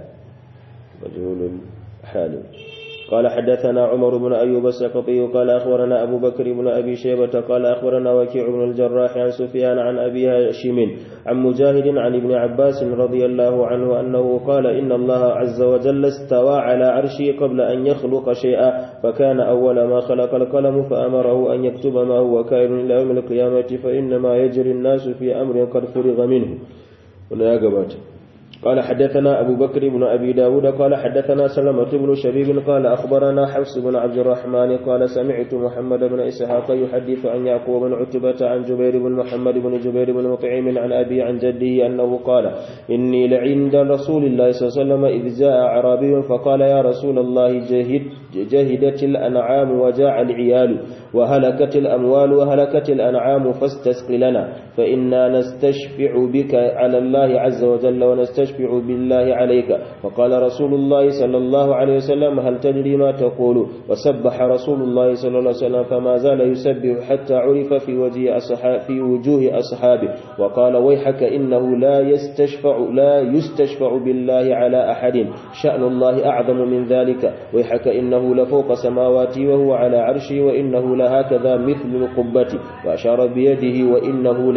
قال حدثنا عمر بن أيوب السقطي قال أخبرنا أبو بكر بن أبي شيبة قال أخبرنا وكيع بن الجراح عن سفيان عن أبي هاشم عن مجاهد عن ابن عباس رضي الله عنه أنه قال إن الله عز وجل استوى على عرشه قبل أن يخلق شيئا فكان أول ما خلق القلم فأمره أن يكتب ما هو كائن إلى يوم القيامة فإنما يجري الناس في أمر قد فرغ منه. ولا يقبات. قال حدثنا أبو بكر بن أبي داود قال حدثنا سلمة بن شبيب قال أخبرنا حفص بن عبد الرحمن قال سمعت محمد بن إسحاق يحدث عن يعقوب بن عتبة عن جبير بن محمد بن جبير بن مطعم عن أبي عن جده أنه قال إني لعند رسول الله صلى الله عليه وسلم إذ جاء أعرابي فقال يا رسول الله جهدت الأنعام وجاع العيال وهلكت الأموال وهلكت الأنعام فاستسق لنا فإنا نستشفع بك على الله عز وجل ونستشفع بالله عليك. فقال رسول الله صلى الله عليه وسلم هل تدري ما تقول؟ وسبح رسول الله صلى الله عليه وسلم فما زال يسبح حتى عرف في وجوه أصحابه وقال ويحك إنه لا يستشفع بالله على أحد شأن الله أعظم من ذلك ويحك إنه لفوق سماواتي وهو على عرشي وإنه لهكذا مثل القبة وأشار بيده وإنه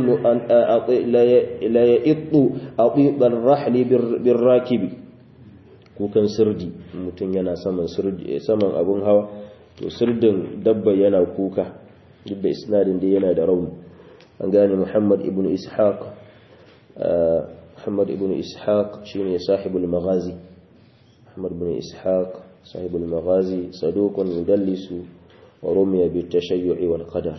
ليئط أطيب الرحل بالراكب kukan sirdi mutum yana saman abun hawa to sirdin dabba yana kuka duk da isnadin da yana da rauni. an gane Muhammad ibn Ishaq shine sahibul maghazi. Muhammad ibn Ishaq sahibul maghazi saduqun mudallisu wa rumiya bit tashayyu'i wal qadar.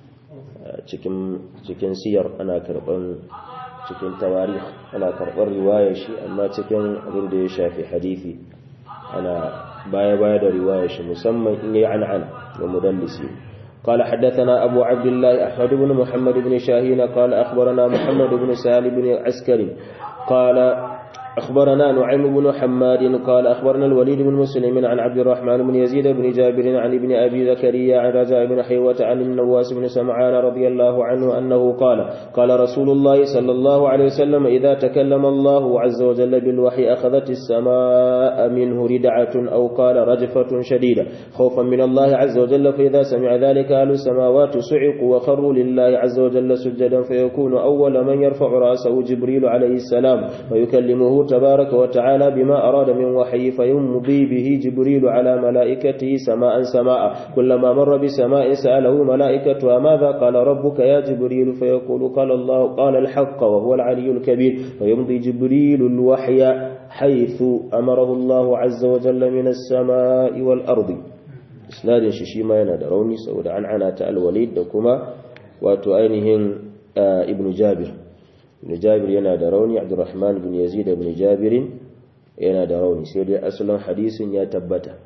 cikin siyar ana karban cikin tawarikh ana karbar riwayar shi amma cikin abin da ya shafi hadisi ana baya da riwayar shi musamman in yayi an'ana wa mudallisi. قال حدثنا أبو عبد الله أحمد بن محمد بن شاهين قال أخبرنا محمد بن سالم بن عسكري قال أخبرنا نعيم بن حماد قال أخبرنا الوليد بن مسلم عن عبد الرحمن بن يزيد بن جابر عن ابن أبي زكريا عن رجاء بن حيوة عن النواس بن سمعان رضي الله عنه أنه قال رسول الله صلى الله عليه وسلم إذا تكلم الله عز وجل بالوحي أخذت السماء منه ردعة أو قال رجفة شديدة خوفا من الله عز وجل فإذا سمع ذلك أهل السماوات صعقوا وخروا لله عز وجل سجدا فيكون أول من يرفع رأسه جبريل عليه السلام ويكلمه تبارك وتعالى بما أراد من وحي فيمضي به جبريل على ملائكته سماء كلما مر بسماء سأله ملائكتها ماذا قال ربك يا جبريل فيقول قال الله قال الحق وهو العلي الكبير فيمضي جبريل الوحي حيث أمره الله عز وجل من السماء والأرض. إسناد شيشيما ينادى روني سود عن عنات الوليد دكما وتؤينهم ابن جابر yana da rauni. Abdurrahman bin Yazid ibn Jabir yana da rauni sai dai asalin hadisin ya tabbata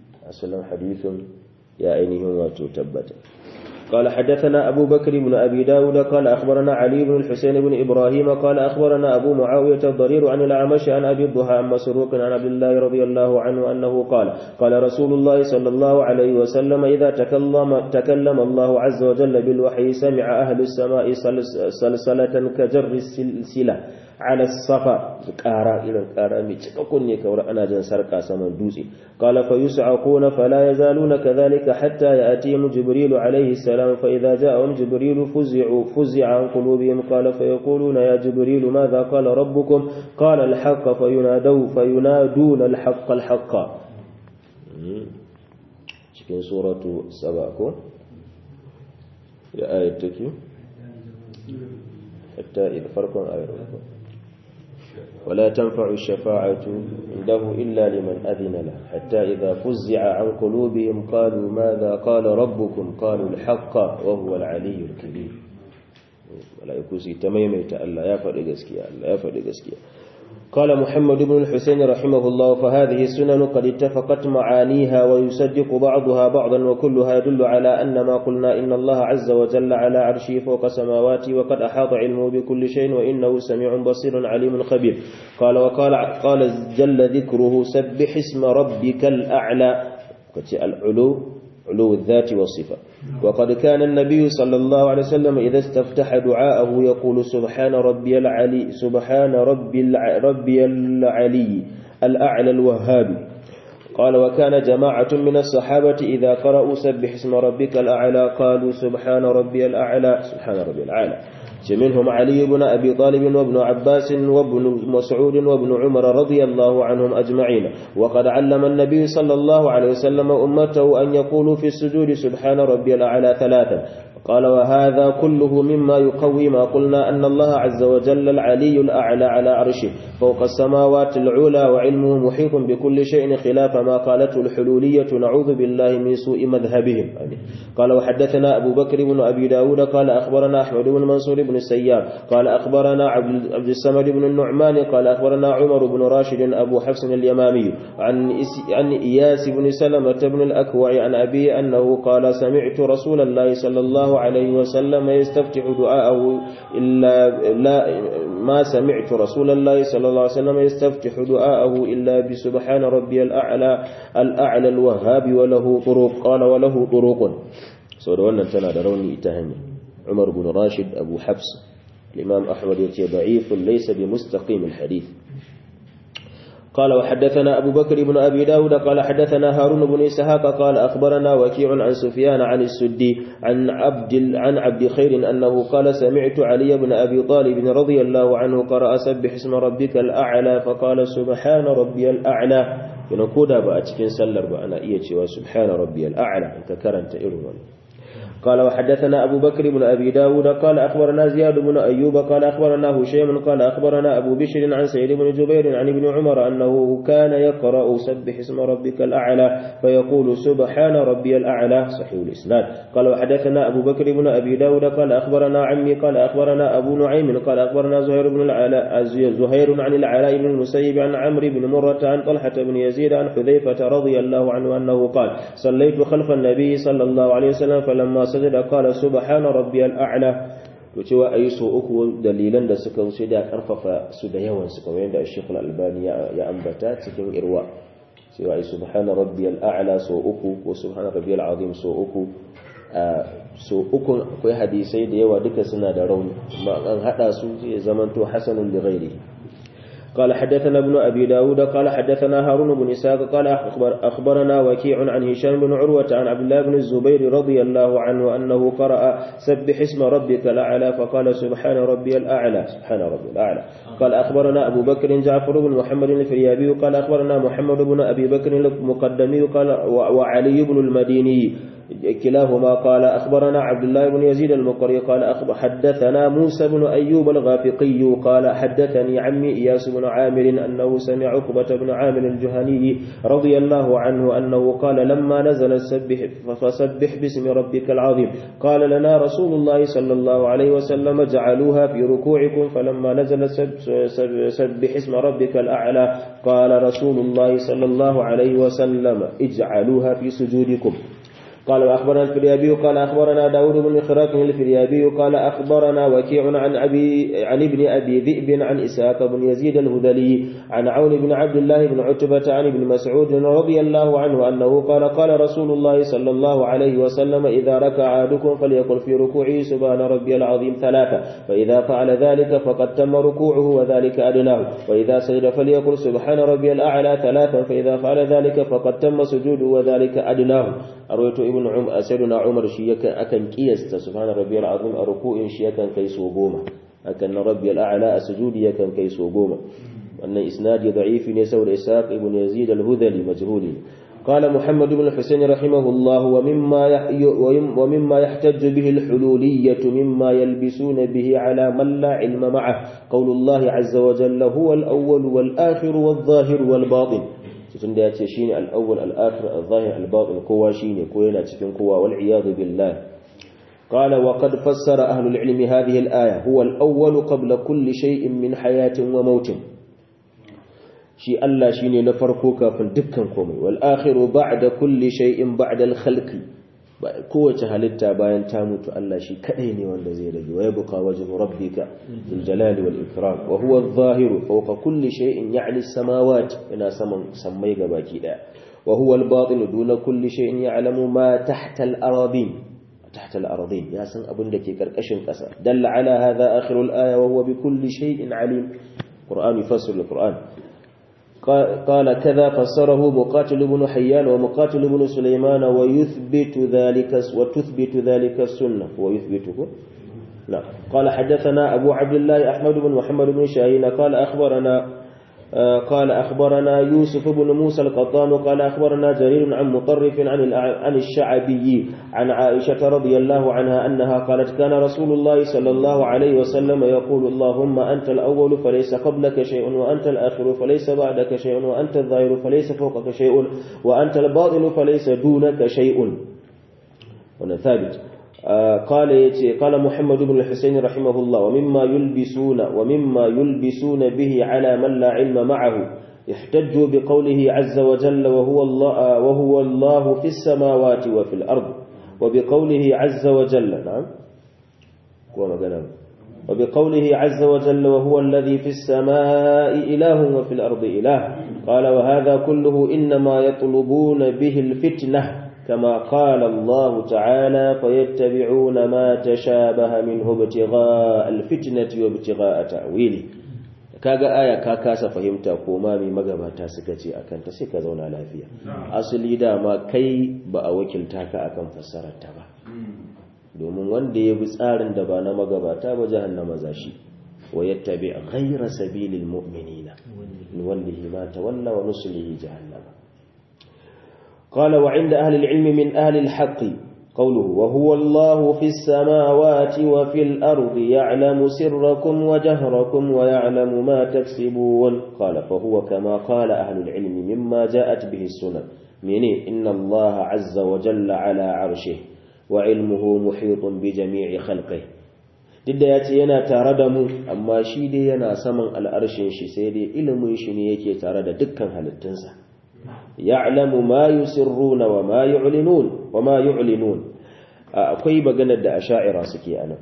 ya ainihin wato tabbata. قال حدثنا أبو بكر بن أبي داود قال أخبرنا علي بن الحسين بن إبراهيم قال أخبرنا أبو معاوية الضرير عن الأعمش عن أبي الضحى عن مسروق عن عبد الله رضي الله عنه أنه قال رسول الله صلى الله عليه وسلم إذا تكلم الله عز وجل بالوحي سمع أهل السماء سلسلة كجر السلسلة ala safa qara irin qara mai cikakkun ne kawar ana jan sarka saman dutse qala fa yus'aquna fala yazaluna kadhalika hatta ya'tihim jibril alayhi salam fa idha ja'ahum jibril fuzi'a an qulubihim qala fa yaquluna ya jibril madha qala rabbukum qala al-haqq fayunaduna al-haqq cikin suratu saba ko ya ayat take hatta idh farqan ayat ولا تنفع الشفاعة عنده إلا لمن أذن له حتى إذا فزع عن قلوبهم قالوا ماذا قال ربكم قالوا الحق وهو العلي الكبير ولا يكوسي تميميت ألا يفعل قسكيا قال محمد بن الحسين رحمه الله فهذه السنن قد اتفقت معانيها ويصدق بعضها بعضا وكلها يدل على أن ما قلنا إن الله عز وجل على عرشه فوق سماواته وقد أحاط علمه بكل شيء وإنه سميع بصير عليم خبير قال جل ذكره سبح اسم ربك الأعلى علو الذات والصفة وقد كان النبي صلى الله عليه وسلم إذا استفتح دعاءه يقول سبحان ربي العلي الأعلى الوهاب قال وكان جماعة من الصحابة إذا قرأوا سبح اسم ربك الأعلى قالوا سبحان ربي الأعلى منهم علي بن أبي طالب وابن عباس وابن مسعود وابن عمر رضي الله عنهم أجمعين وقد علم النبي صلى الله عليه وسلم أمته أن يقولوا في السجود سبحان ربي الأعلى 3 قال وهذا كله مما يقوي ما قلنا أن الله عز وجل العلي الأعلى على عرشه فوق السماوات العلى وعلمه محيط بكل شيء خلاف ما قالته الحلولية نعوذ بالله من سوء مذهبهم قال وحدثنا أبو بكر بن أبي داود قال أخبرنا أحمد بن منصور بن السيار قال أخبرنا عبد الصمد بن النعمان قال أخبرنا عمر بن راشد أبو حفص اليمامي عن إياس بن سلمة بن الأكوع عن أبي أنه قال سمعت رسول الله صلى الله عليه وسلم يستفتح دعاءه ما سمعت رسول الله صلى الله عليه وسلم يستفتح دعاءه إلا بسبحان ربي الأعلى الوهاب وله طرق قال وله طرق سورة تنا دروني إتهمي عمر بن راشد أبو حفص الإمام أحمد يتي ضعيف ليس بمستقيم الحديث قال وحدثنا أبو بكر بن أبي داود قال حدثنا هارون بن إسحاق قال أخبرنا وكيع عن سفيان عن السدي عن عبد خير أنه قال سمعت علي بن أبي طالب رضي الله عنه قرأ سبح اسم ربك الأعلى فقال سبحان ربي الأعلى ينقودا بأتكين سلر بأنا إيتي وسبحان ربي الأعلى أنت كرنت إرمان قال وحدثنا أبو بكر بن أبي داود قال أخبرنا زياد بن أيوب قال أخبرنا هشيم قال أخبرنا أبو بشر عن سعيد بن جبير عن ابن عمر أنه كان يقرأ سبح اسم ربك الأعلى فيقول سبحان ربي الأعلى صحيح الإسناد قال وحدثنا أبو بكر بن أبي داود قال أخبرنا عمي قال أخبرنا أبو نعيم قال أخبرنا زهير عن العلاء بن المسيب عن عمرو بن مرة عن طلحة بن يزيد عن حذيفة رضي الله عنه أنه قال صليت خلف النبي صلى الله عليه وسلم فلما سجد قال سبحان ربي الأعلى وتوا أي سوء دليلا da suka wuce da karfafa su da yawan su kamar yadda Sheikh Al-Albani ya ambata cikin irwa cewa ai subhana rabbiyal a'la so uku ko subhana rabbiyal azim so uku akwai hadisai da yawa duka suna da rauni amma an hada su zai zamanto hasanun li ghairihi قال حدثنا ابن أبي داود قال حدثنا هارون بن إسحاق قال أخبرنا وكيع عن هشام بن عروة عن عبد الله بن الزبير رضي الله عنه أنه قرأ سبح اسم ربك الأعلى فقال سبحان ربي الأعلى قال أخبرنا أبو بكر جعفر بن محمد الفريابي قال أخبرنا محمد بن أبي بكر المقدمي قال وعلي بن المديني كلاهما قال أخبرنا عبد الله بن يزيد المقري قال حدثنا موسى بن أيوب الغافقي قال حدثني عمي إياس بن عامر أنه سمع عقبة بن عامر الجهني رضي الله عنه أنه قال لما نزل فسبح باسم ربك العظيم قال لنا رسول الله صلى الله عليه وسلم اجعلوها في ركوعكم فلما نزل سبح اسم ربك الأعلى قال رسول الله صلى الله عليه وسلم اجعلوها في سجودكم قال وأخبرنا الفريابي قال أخبرنا داود بن خراق الفريابي قال أخبرنا وكيع عن ابن أبي ذئب عن إسحاق بن يزيد الهذلي عن عون بن عبد الله بن عتبة عن ابن مسعود رضي الله عنه أنه قال رسول الله صلى الله عليه وسلم إذا ركع أحدكم فليقل في ركوعه سبحان ربي العظيم 3 فإذا فعل ذلك فقد تم ركوعه وذلك أدناه وإذا سجد فليقل سبحان ربي الأعلى 3 فإذا فعل ذلك فقد تم سجوده وذلك أدناه أرويت ابن سيدنا عمر شيء أكن قيست سبحان ربي العظيم ركوع شيء كان كيسو غوما أكن ربي الأعلى سجودي كان كيسو غوما أن إسناد ضعيف نسور إسحاق ابن يزيد الهذلي مجهول قال محمد بن الحسين رحمه الله ومما يحتج به الحلولية مما يلبسون به على من لا علم معه قول الله عز وجل هو الأول والآخر والظاهر والباطن tunda ya ce shine al-awwal al-akhir al-zahir al-batin kowa shine ko yana cikin kowa wal iyad billah qala wa qad fassara ahlu al-ilm hadhihi al-aya huwa al-awwal qabla kulli shay'in min hayatin wa mautin shi Allah shine na farko kafin dukkan komai wal akhiru ba'da kulli shay'in ba'da al-khalqi kowace halitta bayan ta mutu Allah shi kadai ne wanda zai rage wa yabqa wajhu rabbika bil jalali wal ikram wa huwa adh-dhahiru fawqa kulli shay'in ya'ni as-samawati ina saman sammai gabaki daya wa huwa al-batin duna kulli shay'in ya'lamu ma tahta al-aradin ya san abin da ke karkashin kasa dalla ala hadha akhiru al-aya wa huwa bi kulli shay'in alim qur'an yufassiru al-qur'an قال كذا فسره مقاتل بن حيان ومقاتل بن سليمان وتثبت ذلك السنة ويثبته لا قال حدثنا أبو عبد الله أحمد بن محمد بن شاهين قال أخبرنا يوسف بن موسى القطان قال أخبرنا جرير عن مطرف عن الشعبي عن عائشة رضي الله عنها أنها قالت كان رسول الله صلى الله عليه وسلم يقول اللهم أنت الأول فليس قبلك شيء وأنت الآخر فليس بعدك شيء وأنت الظاهر فليس فوقك شيء وأنت الباطن فليس دونك شيء هنا ثابت قال محمد بن الحسين رحمه الله ومما يلبسون به على من لا علم معه احتجوا بقوله عز وجل وهو الله في السماوات وفي الأرض وبقوله عز وجل نعم وبقوله عز وجل وهو الذي في السماء إله وفي الأرض إله قال وهذا كله إنما يطلبون به الفتنة كما قال الله تعالى فيتبعون ما تشابه منه ابتغاء الفتنة وابتغاء تأويله kaga aya ka kasa fahimta ko ma mai magabata suka ce akan ta sai ka zauna lafiya asali dama kai ba a wakilta ka akan fassarar ta ba domin wanda ya bi tsarin da ba na magabata ba jahannama zashi wa yattabi ghayra sabilil mu'minina wallahi ma tawalla wa nuslihi jahannama قال وعند أهل العلم من أهل الحق قوله وهو الله في السماوات وفي الأرض يعلم سركم وجهركم ويعلم ما تكسبون قال فهو كما قال أهل العلم مما جاءت به السنن مني إن الله عز وجل على عرشه وعلمه محيط بجميع خلقه duk da ya ce yana tare da mu amma shi dai yana saman al'arshin shi sai dai ilimin shi ne yake tare da dukkan halittunsa ya'lamu ma yusirruna wa ma yu'linun akwai maganar da asha'ira suke anan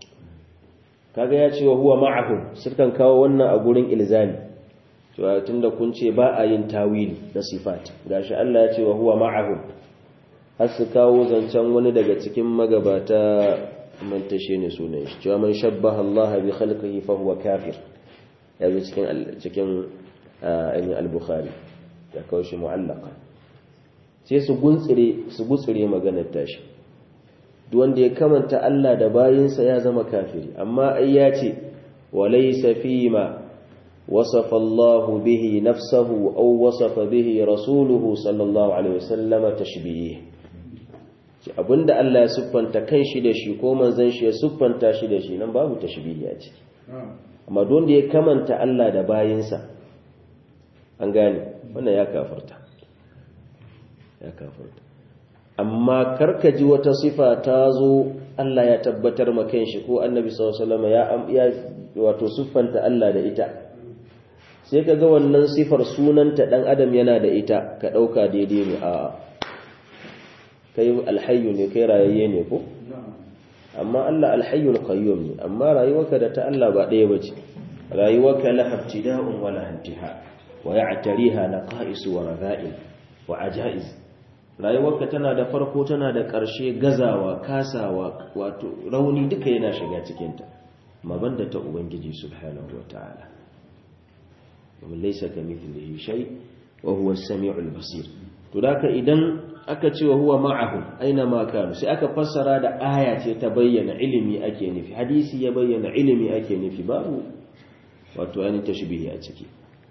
kaga ya ce wa huwa ma'ahum sukan kawo wannan a gurin ilzami to tunda kun ce ba a yin tawili da sifat gashi Allah ya ce wa huwa ma'ahum har su kawo zancen wani daga cikin magabata mantashe ne sunan shi cewa man shabbaha Allah bi khalqihi fa huwa kafir yazo cikin al-Bukhari ya kawo shi mu'allaka sai su gutsire maganar tashi duk wanda ya kamanta Allah da bayinsa ya zama kafiri amma ai ya ce walaysa fima wasafa Allah bihi nafsuhu aw wasafa bihi rasuluhu sallallahu alaihi wasallam tashbih abinda Allah ya siffanta kanshi da shi ko manzon shi ya siffanta shi da shi nan babu tashbihi a ciki amma don da ya kamanta Allah da bayinsa an gane wannan ya kafarta amma karkaji wata sifa ta zo Allah ya tabbatar ma kanshi ko annabi sallallahu alaihi wasallam ya wato siffanta Allah da ita sai kaga wannan sifar sunanta dan adam yana da ita ka dauka daidai ne a kai alhayyu ne kai rayayye ne ko amma Allah alhayyul qayyum ne amma rayuwarka da ta Allah ba ɗaya bace rayuwarka la ibtida'un wala intiha wa ya'tariha naqa'is wa radha'il wa ajaiz rayuwarka tana da farko tana da ƙarshe gazawa kasawa wato rauni duka yana shiga cikin ta mabanda ta ubangiji subhanahu wataala kuma laysa kamithlihi shay wa huwa as-sami'ul basir to daka idan aka ce wa huwa ma'ahu aina ma kanu sai aka fassara da aya ce ta bayyana ilimi ake nufi hadisi ya bayyana ilimi ake nufi babu wato yani tashbihi a ciki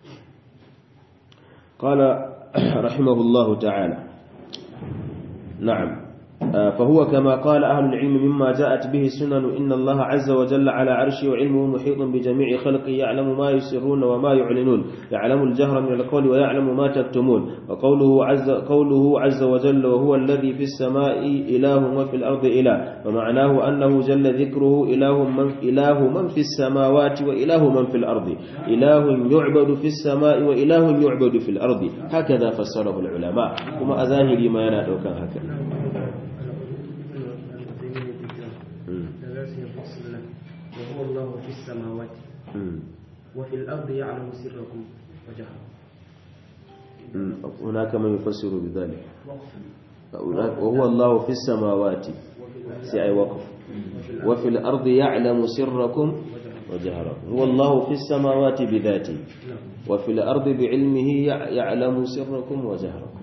qala rahimahullahu ta'ala na'am فهو كما قال أهل العلم مما جاءت به السنن إن الله عز وجل على عرشه وعلمه محيط بجميع خلقه يعلم ما يسرون وما يعلنون يعلم الجهر من القول ويعلم ما تكتمون قوله عز وجل وهو الذي في السماء إله وفي الأرض إله ومعناه أنه جل ذكره إله من في السماوات وإله من في الأرض إله يعبد في السماء وإله يعبد في الأرض هكذا فسره العلماء وما أزاهر ما ينادوا كان هكذا وهو الله في السماوات وفي الأرض يعلم سركم وجهركم هناك من يفسر بذلك وهو الله في السماوات سعي وقف وفي الأرض يعلم سركم وجهركم هو الله في السماوات بذاته وفي الأرض بعلمه يعلم سركم وجهركم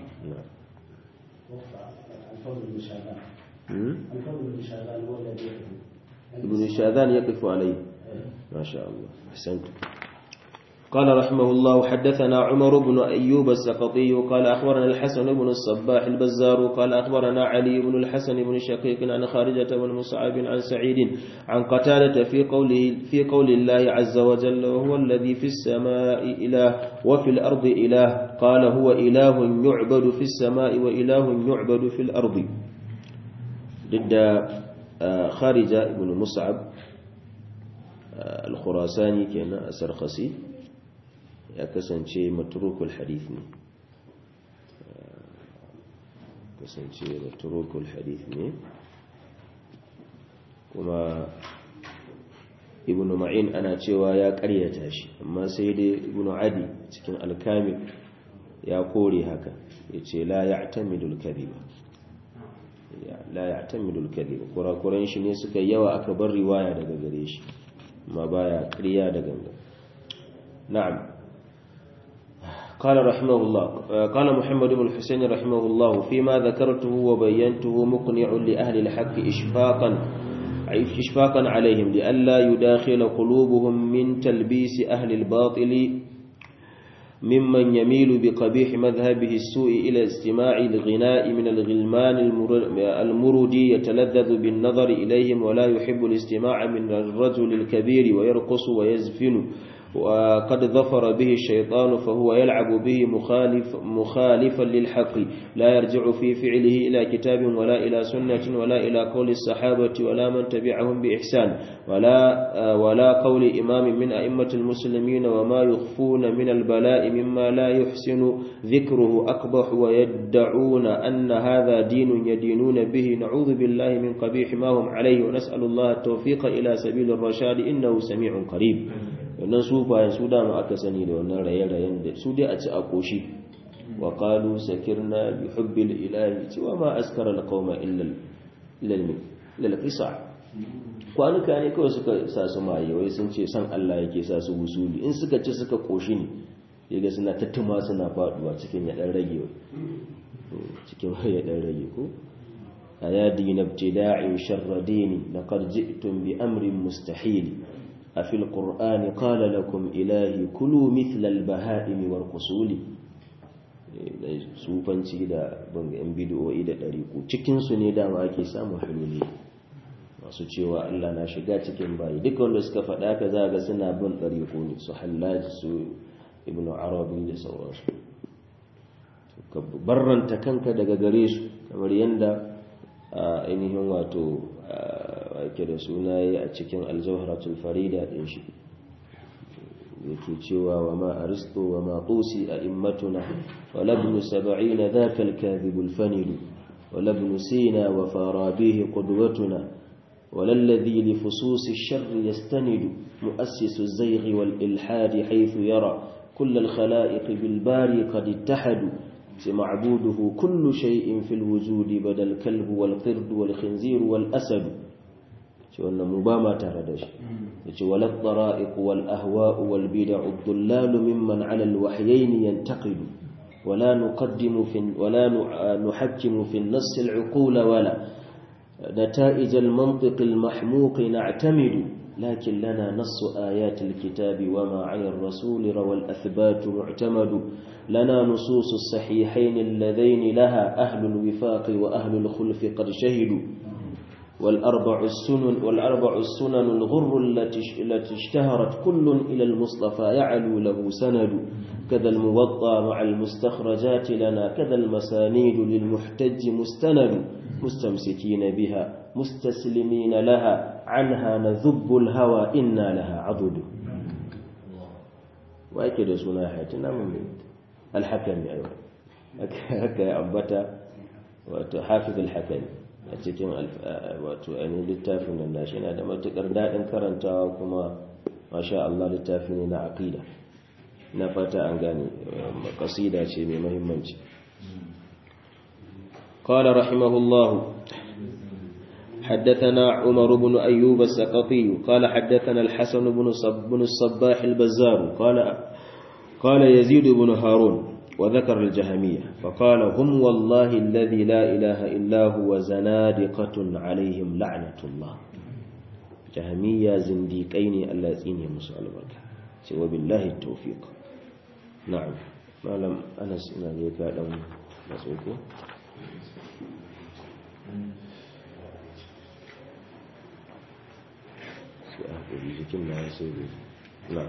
ابن شاذان يقف عليه ما شاء الله أحسنت قال رحمه الله حدثنا عمر بن أيوب السقطي قال أخبرنا الحسن بن الصباح البزار قال أخبرنا علي بن الحسن بن شقيق عن خارجة بن مصعب عن سعيد عن قتادة في قول الله عز وجل وهو الذي في السماء إله وفي الأرض إله قال هو إله يعبد في السماء وإله يعبد في الأرض ضد خارجة بن مصعب الخراساني كان السرخسي ya kasance matrukul hadith ne kuma ibn ma'in ana cewa ya karyata shi amma sai dai ibn adi cikin al-kamil ya kore haka yace la ya'tamidul kadhiba kurakuran shi ne suka yawa aka bar riwaya daga gare shi amma baya ƙarya da ganga na'am قال رحمه الله قال محمد بن الحسين رحمه الله فيما ذكرته وبينته مقنع لأهل الحق إشفاقا عليهم لئلا يداخل قلوبهم من تلبيس أهل الباطل ممن يميل بقبيح مذهبه السوء إلى استماع الغناء من الغلمان المردي يتلذذ بالنظر إليهم ولا يحب الاستماع من الرجل الكبير ويرقص ويزفن وقد ظفر به الشيطان فهو يلعب به مخالفا للحق لا يرجع في فعله إلى كتاب ولا إلى سنة ولا إلى قول الصحابة ولا من تبعهم بإحسان ولا قول إمام من أئمة المسلمين وما يخفون من البلاء مما لا يحسن ذكره أقبح ويدعون أن هذا دين يدينون به نعوذ بالله من قبيح ما هم عليه ونسأل الله التوفيق إلى سبيل الرشاد إنه سميع قريب wannan sufayen su dama aka sani da wannan raye-rayen da su dai a ci a koshi wa qalu sakirna bi hubbil ilahi cewa ma askara alqawma illa al-qisa kwanuka ne kawai suka sa su maye wai sun ce san Allah yake sa su wusuli in suka ci suka koshi ne yaga suna tattuma suna faduwa cikin ya dan rage cikin ya dan rage ko ayadi nabtida'i sharradini laqad ji'tum bi amrin mustahil أفي القرآن قال لكم إلهي كلوا مثل البهائم والقصول sufanci da bangan bid'o'i da dariku cikin su ne dama ake samu hululi masu cewa Allah na shiga cikin bayi duk wanda suka faɗa ka za ga suna bin dariku ne su hallaji su ibnu arabi da sauransu ka barranta kanka daga gare su kamar yanda ainihin wato ake da sunaye a cikin aljawharatul farida din shi yake cewa wa ma aristo wa ma qusi a'immatuna wa labnu 70 dhaka al-kadhib al-fanid ولا ابن سينا وفارابيه قدوتنا ولا الذي لفصوص الشر يستند مؤسس الزيغ والإلحاد حيث يرى كل الخلائق بالباري قد اتحدوا معبوده كل شيء في الوجود بدا الكلب والقرد والخنزير والأسد وأن مباما تردش ولا الطرائق والأهواء والبدع الضلال ممن على الوحيين ينتقد ولا نحكم في النص العقول ولا نتائج المنطق المحموق نعتمد لكن لنا نص آيات الكتاب وما عن الرسول روى الأثبات معتمد لنا نصوص الصحيحين اللذين لها أهل الوفاق وأهل الخلف قد شهدوا والأربع السنن الغر التي اشتهرت كل إلى المصطفى يعلو له سند كذا الموضى مع المستخرجات لنا كذا المسانيد للمحتج مستند مستمسكين بها مستسلمين لها عنها نذب الهوى إنا لها عضد وأكد سناحتنا من الحكم أيضا هكا أبتا وتحافظ الحكم a cikin wato ainihin littafin nan nashi yana da matukar daɗin karantawa kuma masha Allah littafi ne na aqida na fata an gane qasida ce mai muhimmanci qala rahimahullah حدثنا عمر بن أيوب السقطي قال حدثنا الحسن بن الصباح البزار قال يزيد بن هارون وذكر الجهمية فقال هم والله الذي لا إله إلا هو زنادقة عليهم لعنة الله جهمية زنديقين الذين يمسوا البركة وبالله التوفيق نعم ما لم أنس نبيك لهم مسؤوكو نعم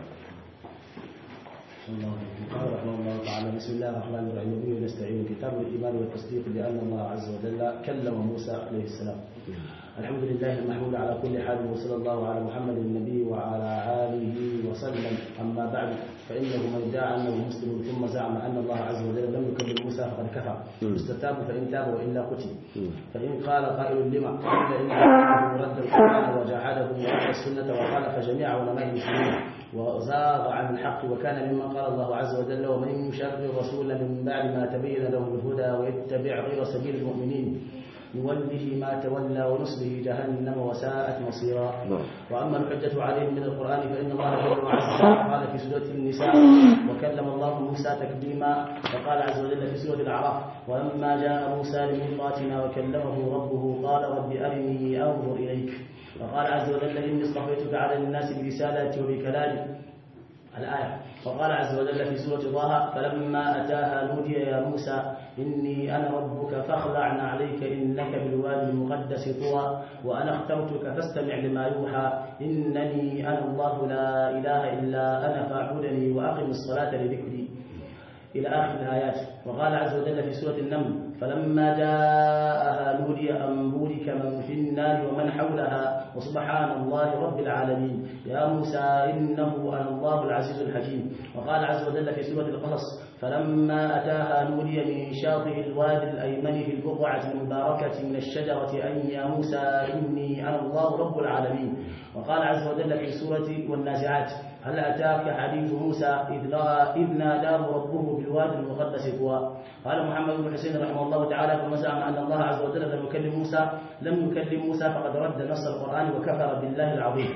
قال رحمه الله تعالى بسم الله الرحمن الرحيم وبه نستعين كتاب الايمان والتصديق بان الله عز وجل كلم موسى عليه السلام. الحمد لله المحمود على كل حال وصلى الله على محمد النبي وعلى اله وسلم. اما بعد فانه من ادعى انه مسلم ثم زعم ان الله عز وجل لم يكلم موسى فقد كفر يستتاب فان تاب والا قتل. فان قال قائل لما قال انه رد القران وجحده ورد السنه وخالف جميع علماء المسلمين وزاغ عن الحق وكان مما قال الله عز وجل ومن يشاقق الرسول من بعد ما تبين له الهدى ويتبع غير سبيل المؤمنين نوله ما تولى ونصله جهنم وساءت مصيرا. واما الحجه عليهم من القران فان الله جل وعلا قال في سوره النساء وكلم الله موسى تكليما وقال عز وجل في سوره الاعراف ولما جاء موسى لميقاتنا وكلمه ربه قال رب ارني انظر اليك وقال عز وجل إني اصطفيتك على الناس برسالتي وبكلامي الآية. وقال عز وجل في سورة طه فلما أتاها نودي يا موسى إني أنا ربك فاخلع عليك إنك بالوادي المقدس طوى وأنا اخترتك فاستمع لما يوحى إنني أنا الله لا إله إلا أنا فاعبدني وأقم الصلاة لذكري إلى آخر الآيات. وقال عز وجل في سورة النمل فلما جاءها نودي أن بورك من في النار ومن حولها وسبحان الله رب العالمين يا موسى إنه أنا الله العزيز الحكيم. وقال عز وجل في سورة القصص فلما أتاها نودي من شاطئ الوادي الأيمن في البقعة المباركة من الشجرة أن يا موسى إني أنا الله رب العالمين. وقال عز وجل في سورة والنازعات هل أتاك حديث موسى إذ ناداه ربه بالوادي المقدس طوى. قال محمد بن حسين رحمه الله تعالى فما زعم أن الله عز وجل لم يكلم موسى فقد رد نص القرآن وكفر بالله العظيم.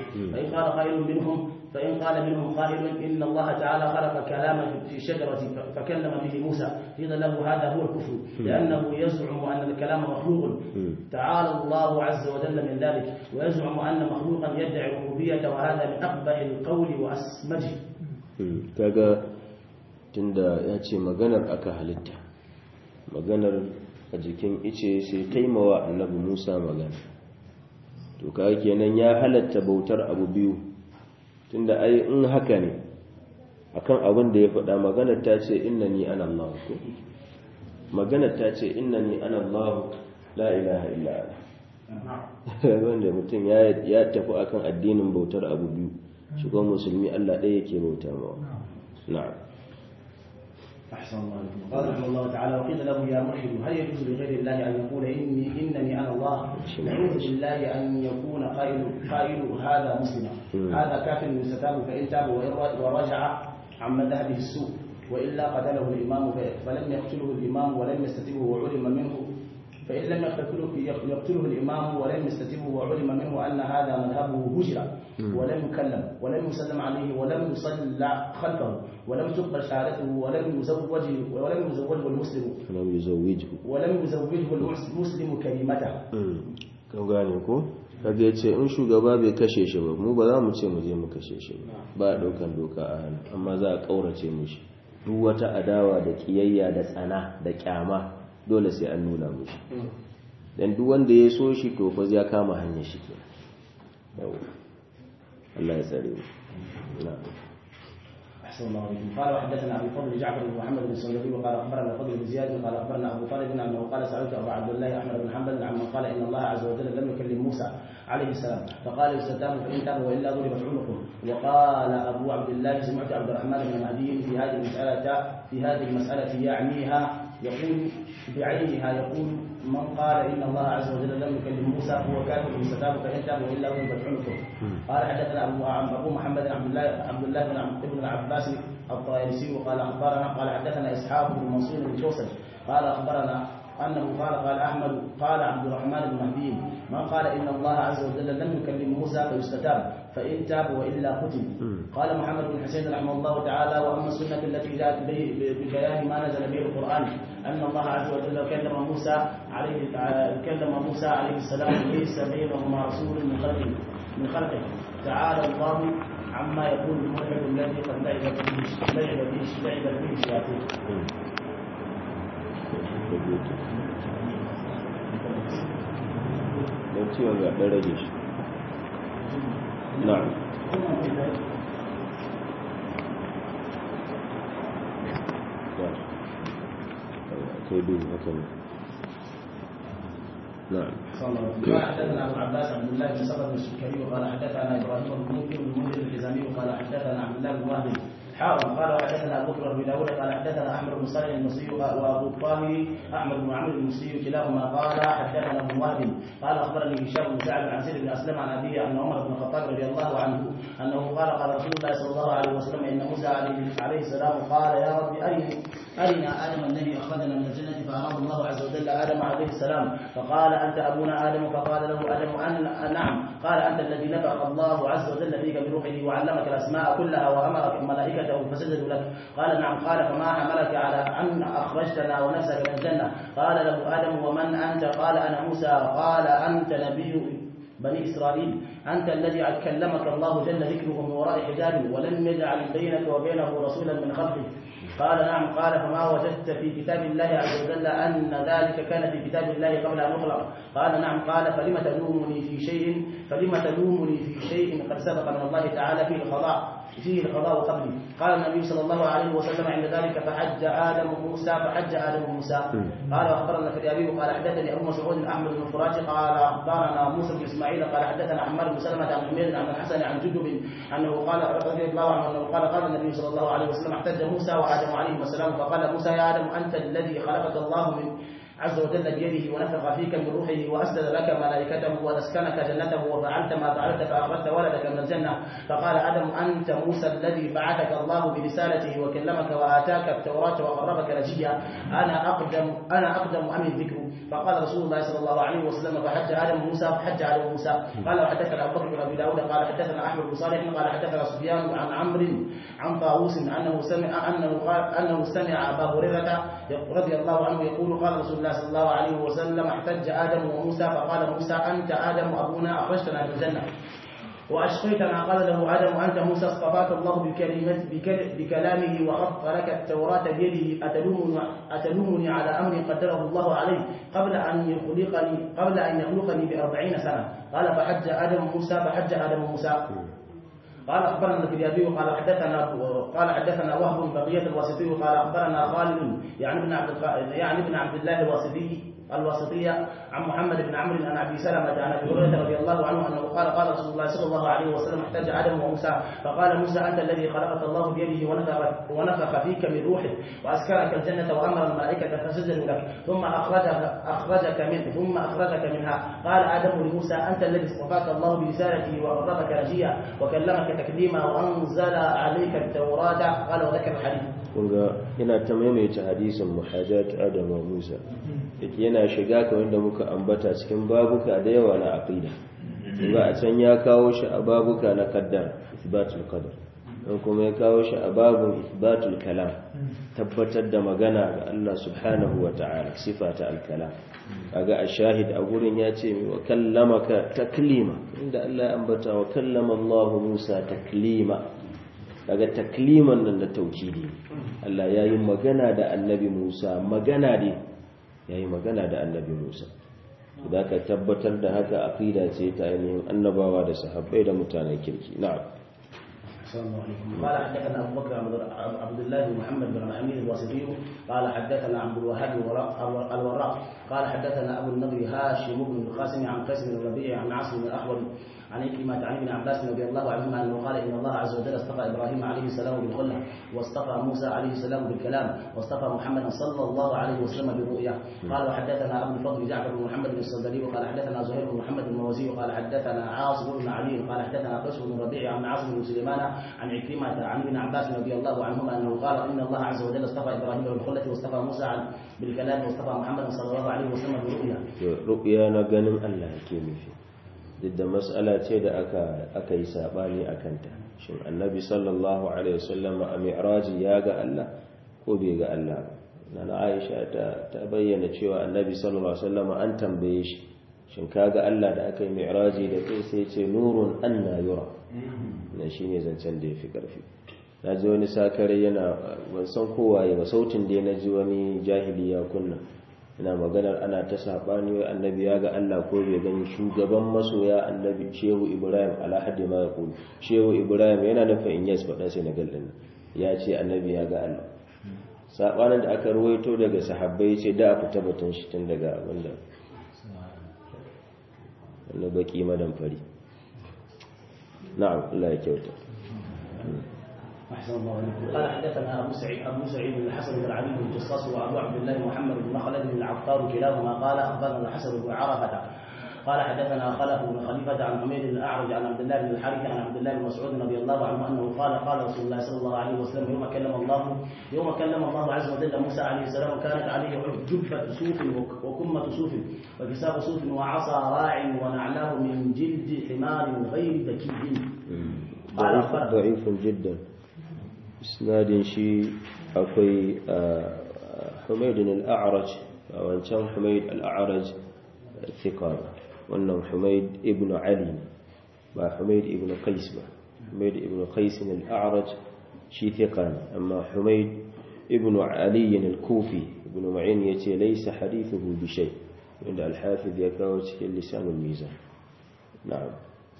فإن قال منهم قائل إن الله تعالى خلق كلاما في الشجرة فكلم به موسى قيل له هذا هو الكفر لأنه يزعم أن الكلام مخلوق تعالى الله عز وجل من ذلك ويزعم أن مخلوقا يدعي الربوبية وهذا من أقبح القول وأسمجه. kaga tunda ya ce maganar aka halitta maganar a jikin ice sai taimawa annabi Musa magana to kaga kenan ya halatta bautar abu biyu tunda ai in haka ne akan abin da ya faɗa maganar ta ce innani ana Allah ko maganar ta ce innani ana Allah la ilaha illa ana wanda mutum ya tafi akan addinin bautar abu biyu shigo musulmi Allah ɗaya yake bauta mawa na'am أحسن الله عليكم. قال رحمه الله تعالى: وقيل له يا ملحد هل يجوز لغير الله أن يقول إنني أنا الله؟ نعوذ بالله أن يكون قائل هذا مسلما، هذا كافر يستتاب فإن تاب ورجع عن مذهبه السوء، وإلا قتله الإمام فلم يقتله الإمام ولم يستتبه وعلم منه، فإن لم يقتله الإمام ولم يستتبه وعلم منه أن هذا مذهبه هجر ولم يكلم ولم يسلم عليه ولم يصلى خلفه ولم تقبل شهادته ولم يزوجه المسلم كلمته. kan gane ko kaga yace in shugaba bai kashe shi ba mu ba za mu ce mu je mu kashe shi ba daukan doka a hannu, amma za a kaurace mushi duk wata adawa da kiyayya da tsana da kyama dole sai an nuna mushi dan duk wanda ya so shi to fa ya kama hanyar shi ke yawa Allah ya tsare mu. أحسن الله عليكم. قال وحدثنا أبو الفضل جعفر بن محمد بن سلمي وقال أخبرنا الفضل بن زياد قال أخبرنا أبو طالب أنه قال سألت أبا عبد الله أحمد بن حنبل عمن قال إن الله عز وجل لم يكلم موسى عليه السلام فقال يستتاب فإن تاب وإلا ضربت عنقه. وقال أبو عبد الله سمعت عبد الرحمن بن مهدي في هذه المسألة يعنيها يقول بعينها يقول من قال إن الله عز وجل لم يكلم موسى هو كافر يستتاب فإن تاب وإلا ضربت عنقه. قال حدثنا أبو محمد عبد الله بن العباس الطيالسي قال حدثنا إسحاق بن منصور بن توسج قال أخبرنا أنه قال أحمد قال عبد الرحمن بن مهدي من قال إن الله عز وجل لم يكلم موسى فيستتاب فإن تاب وإلا قتل. قال محمد بن حسين رحمه الله تعالى: وأما السنة التي جاءت ببيان ما نزل به القرآن أن الله عز وجل كلم موسى عليه السلام ليس بينهما رسول من خلقه تعالى الله عما يقول الملحد الذي قد لعب به الشياطين. don ciwon gaɗin rage shi na'am kai duhu haka ne نعم. قال حدثنا ابو العباس عبد الله بن صبر بن السكري وقال حدثنا ابراهيم بن منذر المنذر الحزامي وقال حدثنا عبد الله بن وهب قال وحدثنا ابو بكر بن داود قال حدثنا احمد بن صالح المصري وابو الطاهر احمد بن عمرو المصري كلاهما قال حدثنا ابن وهب قال اخبرني هشام بن سعد عن زيد بن اسلم عن ابيه ان عمر بن الخطاب رضي الله عنه انه قال رسول الله صلى الله عليه وسلم ان موسى عليه السلام قال يا رب أرنا آدم الذي أخرجنا من الجنة فأراه الله عز وجل آدم عليه السلام فقال أنت أبونا آدم فقال له آدم نعم قال أنت الذي نفخ الله عز وجل فيك بروحه وعلمك الأسماء كلها وأمرك ملائكته فسجدوا لك قال نعم قال فما حملك على أن أخرجتنا ونفسك من الجنة قال له آدم ومن أنت قال أنا موسى قال أنت نبي بني إسرائيل أنت الذي كلمك الله جل ذكره من وراء حجاب ولم يجعل بينك وبينه رسولا من خلقه قال نعم قال فما وجدت في كتاب الله عز وجل أن ذلك كان في كتاب الله قبل أن يخلق قال نعم قال فلم تلومني في شيء قد سبق من الله تعالى فيه القضاء قبلي قال النبي صلى الله عليه وسلم عند ذلك فحج آدم موسى قال وأخبرنا الفريابي قال حدثني أبو مسعود أحمد بن فراج قال أخبرنا موسى بن إسماعيل قال حدثنا عمار بن سلمة عن حميد عن الحسن عن جدب أنه قال رضي الله عنه أنه قال النبي صلى الله عليه وسلم احتج موسى وآدم عليه السلام فقال موسى يا آدم أنت الذي خلقك الله من عز وجل بيده ونفخ فيك من روحه وأسجد لك ملائكته وأسكنك جنته وفعلت ما فعلت فأخرجت ولدك من الجنة فقال آدم أنت موسى الذي بعثك الله برسالته وكلمك وآتاك التوراة وقربك نجيا أنا أقدم أم الذكر فقال رسول الله صلى الله عليه وسلم فحج آدم موسى قال وحدثنا أبو بكر بن أبي داود قال حدثنا أحمد بن صالح قال حدثنا سفيان عن عمرو عن طاووس أنه سمع أبا هريرة رضي الله عنه يقول قال رسول الله صلى الله عليه وسلم احتج آدم وموسى فقال موسى أنت آدم أبونا أخرجتنا من الجنة وأشقيتنا قال له آدم أنت موسى اصطفاك الله بكلامه وخط لك التوراة بيده أتلومني على أمر قدره الله عليه قبل أن يخلقني ب40 سنة قال فحج آدم موسى قال أخبرنا الفريابي قال حدثنا وهب بقية الواسطي قال أخبرنا خالد يعني ابن عبد الله الواسطي الواسطية عن محمد بن عمرو عن أبي سلمة عن أبي هريرة رضي الله عنه أنه قال رسول الله صلى الله عليه وسلم احتج آدم وموسى فقال موسى أنت الذي خلقك الله بيده ونفخ فيك من روحه وأسكنك الجنة وأمر الملائكة فسجدوا لك ثم أخرجك منها. قال آدم لموسى أنت الذي اصطفاك الله برسالته وقربك نجيا وكلمك تكليما وأنزل عليك التوراة. قال وذكر الحديث. kunga yana ta maimaita hadisin muhajjat Adam wa Musa yana shiga kamar da muka ambata cikin babuka da yawa na aqida kunga a can ya kawo shi a babuka na qaddar isbatul qadar dan kuma ya kawo shi a babun isbatul kalam tabbatar da magana ga Allah subhanahu wa ta'ala sifata al-kalam kaga ashahid a gurin ya ce wa kallamaka taklima inda Allah ya ambata wa kallama Allah Musa taklima daga takliman nan da taukidi Allah ya yi magana da annabi Musa magana ne ya yi magana da annabi Musa da ka tabbatar da haka aqida ce ta ainihin annabawa da sahabbai da mutanen kirki na'am قال حدثنا أبو بكر عبد الله بن محمد بن أمين الواسطي قال حدثنا عبد الوهاب الوراق قال حدثنا أبو النضر هاشم بن القاسم عن قيس بن الربيع عن عاصم بن الأحول عن كلمة عن ابن عباس رضي الله عنهما أنه قال إن الله عز وجل اصطفى إبراهيم عليه السلام بالخلة واصطفى موسى عليه السلام بالكلام واصطفى محمدا صلى الله عليه وسلم بالرؤيا. قال وحدثنا أبو الفضل جعفر بن محمد بن الصندلي وقال حدثنا زهير بن محمد المروزي وقال حدثنا عاصم بن علي قال حدثنا قيس بن الربيع عن عاصم بن سليمان عن عكرمة عن ابن عباس رضي الله عنهما أنه قال إن الله عز وجل اصطفى إبراهيم بالخلة واصطفى موسى بالكلام واصطفى محمدا صلى الله عليه وسلم بالرؤيا. رؤيا نغنم الله كيمي duk da mas'ala ce da aka yi sabani a kanta shin annabi sallallahu alaihi wasallam a mi'raji ya ga Allah ko bai ga Allah ba nana Aisha ta bayyana cewa annabi sallallahu alaihi wasallam an tambaye shi shin ka ga Allah da aka yi mi'raji da kai sai ce nurun anna yura na shine zancen da yafi karfi naji wani sakare yana ban san kowaye ba sautin da naji wani jahili ya kunna ina maganar ana ta sabani wai annabi ya ga Allah ko bai gani shugaban masoya annabi Shehu Ibrahim ala haddi ma yaqul Shehu Ibrahim yana nufin in yes faɗa sai na gallin ya ce annabi ya ga Allah sabanin da aka ruwaito daga sahabbai ce da aka tabbatar shi tun daga wanda baki madan fari na'am Allah ya kyauta. أحسن الله عليكم. قال حدثنا أبو سعيد بن الحسن بن علي بن الجصاص وأبو عبد الله محمد بن مخلد بن العطار كلاهما قال أخبرنا الحسن بن عرفة قال حدثنا خلف بن خليفة عن حميد الأعرج عن عبد الله بن الحارث عن عبد الله بن مسعود رضي الله عنه أنه قال رسول الله صلى الله عليه وسلم يوم كلم الله عز وجل موسى عليه السلام كانت عليه جبة صوف وكمة صوف وكساب صوف وعصا راع ونعلاه من جلد حمار غير ذكي. ضعيف جدا. isnadin shi akwai Humayd al-A'raj wancan Humayd al-A'raj thiqa wannan Humayd ibn Ali ba Humayd ibn Qais ba Humayd ibn Qais al-A'raj shi thiqa amma Humayd ibn Ali al-Kufi ibn Ma'in yace laysa hadithuhu bi shay inda al-Hafiz ya kawo cikin lisan al-Mizan na'am.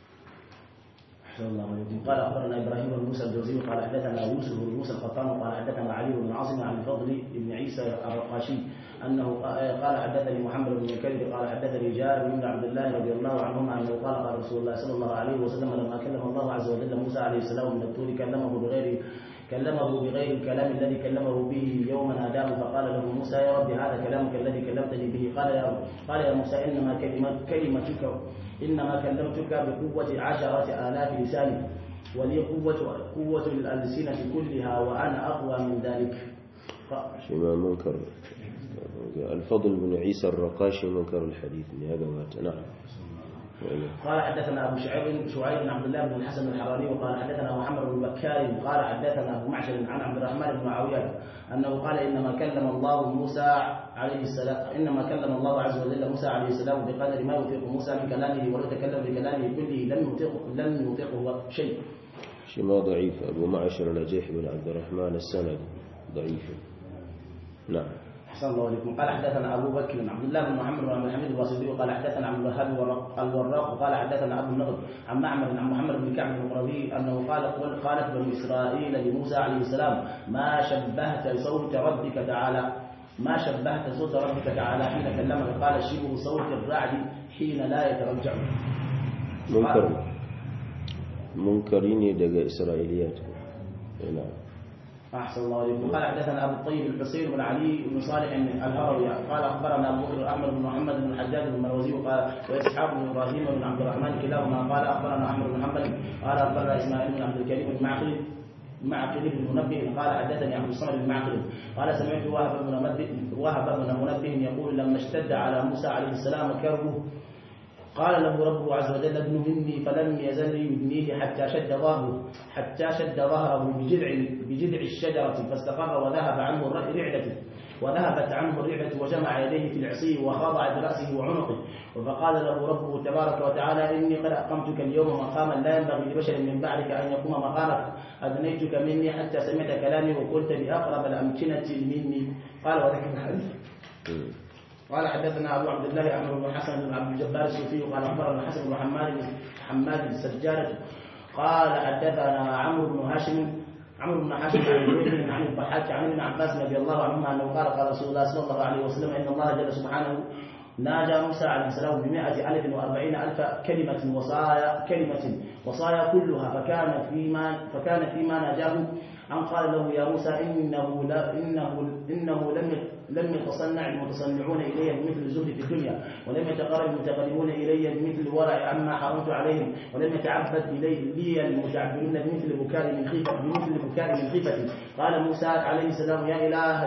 قال أخبرنا إبراهيم بن موسى الجوزي قال حدثنا يوسف بن موسى القطان قال حدثنا علي بن عاصم عن الفضل بن عيسى الرقاشي أنه قال حدثني محمد بن الكلب قال حدثني جابر بن عبد الله رضي الله عنهما أنه قال رسول الله صلى الله عليه وسلم لما كلم الله عز وجل موسى عليه السلام من الطور كلمه بغير الكلام الذي كلمه به يوم ناداه فقال له موسى يا رب هذا كلامك الذي كلمتني به قال يا موسى إنما كلمتك بقوة 10,000 لسان ولي قوة الألسنة كلها وأنا أقوى من ذلك. شما منكر الفضل بن عيسى الرقاشي منكر الحديث هذا ما تنعم. قال حدثنا أبو شعيب بن عبد الله بن الحسن الحراني وقال حدثنا محمد بن بكار قال حدثنا أبو معشر عن عبد الرحمن بن معاوية أنه قال إنما كلم الله عز وجل موسى عليه السلام بقدر ما يطيق موسى من كلامه ولو تكلم بكلامه كله لم يطيقه شيء. شما ضعيف أبو معشر نجيح بن عبد الرحمن السند ضعيف. نعم. أحسن الله عليكم. قال حدثنا أبو بكر عبد الله بن محمد بن حميد الواسطي قال حدثنا عبد الوهاب الوراق قال حدثنا أبو النضر عن معمر عن محمد بن كعب القرظي أنه قالت بنو إسرائيل لموسى عليه السلام ما شبهت صوت ربك تعالى ما شبهت صوت ربك تعالى حين كلمك قال شبه صوت الرعد حين لا يترجع. منكرين دقى إسرائيليات. نعم. أحسن الله عليكم. قال حدثنا أبو الطيب الحسين بن علي بن صالح الهروي قال أخبرنا أبو بكر أحمد بن محمد بن الحجاج بن المروزي قال وإسحاق بن إبراهيم بن عبد الرحمن كلاهما قال أخبرنا أحمد بن محمد قال أخبرنا إسماعيل بن عبد الكريم بن معقل بن منبه قال حدثني عبد الصمد بن معقل قال سمعت وهب بن منبه يقول لما اشتد على موسى عليه السلام كربه قال له ربه عز وجل ابن مني فلم يزل يدنيه حتى شد ظهره بجذع الشجرة فاستقر وذهبت عنه الرعدة وجمع يديه في العصي وخضع برأسه وعنقه فقال له ربه تبارك وتعالى إني قد أقمتك اليوم مقاما لا ينبغي لبشر من بعدك أن يقوم مقامك أدنيتك مني حتى سمعت كلامي وقلت بأقرب الأمكنة مني. قال وذكر الحديث. قال حدثنا أبو عبد الله عمرو بن حسن بن عبد الجبار الصوفي قال أخبرنا حسن بن حماد السجارة قال حدثنا عمرو بن هاشم عن الضحاك عن ابن عباس رضي الله عنهما أنه قال رسول الله صلى الله عليه وسلم إن الله جل سبحانه ناجى موسى عليه السلام ب140,000 كلمة وصايا كلها فكان فيما ناجاه أن قال له يا موسى إنه لم يتصنع المتصنعون إلي بمثل الزهد في الدنيا ولم يتقرب المتقربون إلي بمثل الورع عما حرمت عليهم ولم يتعبد لي المتعبدون بمثل بكاء من خيفتي. قال موسى عليه السلام يا إله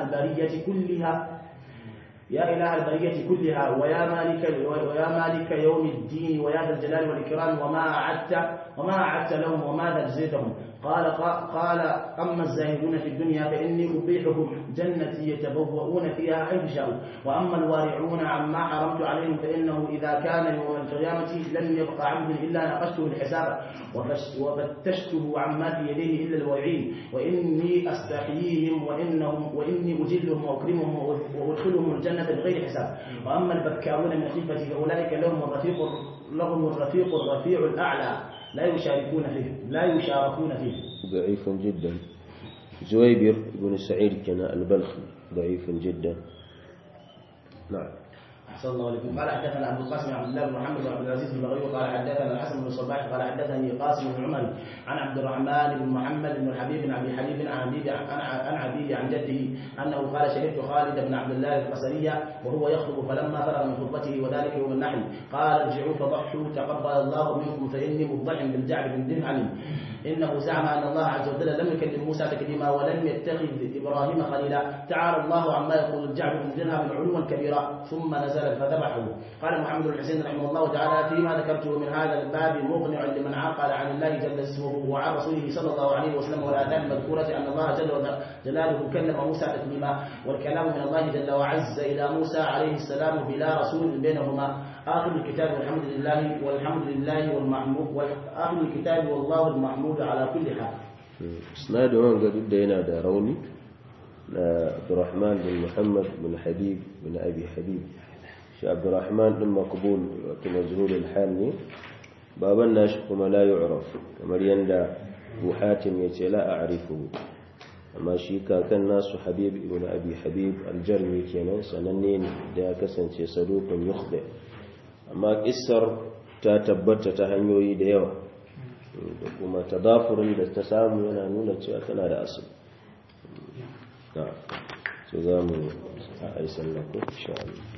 البرية كلها ويا مالك يوم الدين ويا ذا الجلال والإكرام وما أعدت لهم وماذا جزيتهم. قال أما الزاهدون في الدنيا فإني أبيحهم جنتي يتبوؤون فيها حيث شاءوا وأما الوارعون عما حرمت عليهم فإنه إذا كان يوم القيامة لم يبقى عبد إلا نقشته الحساب وفتشته عما في يديه إلا الوعين وإني أستحييهم وإني أجلهم وأكرمهم وأدخلهم الجنة بغير حساب. وأما البكاؤون من خيفتي فأولئك لهم الرفيق الرفيع الأعلى لا يشاركون فيه. ضعيف جدا. زويبر بن سعيد كان البلخي ضعيف جدا. نعم. أحسن الله عليكم. قال حدثنا أبو القاسم عبد الله بن محمد بن عبد العزيز بن البغوي قال حدثنا الحسن بن الصباح قال حدثني قاسم بن عمر عن عبد الرحمن بن محمد بن الحبيب بن أبي حبيب عن عبيد عن جده أنه قال شهدت خالد بن عبد الله القسري وهو يخطب فلما فرغ من خطبته وذلك يوم النحل قال ارجعوا فضحوا تقبل الله منكم فإني مضح بالجعد بن درهم إنه زعم أن الله عز وجل لم يكلم موسى تكليما ولم يتخذ إبراهيم خليلا تعالى الله عما يقول الجعد بن درهم علوا كبيرا ثم نزل فذبحه. قال محمد بن الحسين رحمه الله تعالى فيما ذكرته من هذا الباب مغنع لمن عقل عن الله جل اسمه وعن رسوله صلى الله عليه وسلم والآثار المذكورة أن الله جل جلاله كلم موسى تكليما والكلام من الله جل وعز إلى موسى عليه السلام بلا رسول بينهما آخر الكتاب والحمد لله والمحمود آخر الكتاب والله المحمود على كل حال. اسناد وان قد دينا داروني عبد الرحمن بن محمد بن حبيب بن أبي حبيب عبد الرحمن بن مقبول ومجهول الحال بابا ناشق ما لا يعرف كما يندى أبو حاتم يتي لا أعرفه أما شيكا كان ناس حبيب بن أبي حبيب الجرمي كان سننين دا كسنتي صدوق يخطئ أما إسر تتبت تهنيوي ديوه kuma tadafurin da ta samu yana nuna cewa tana da asali. So za mu a aisan lako insha Allah.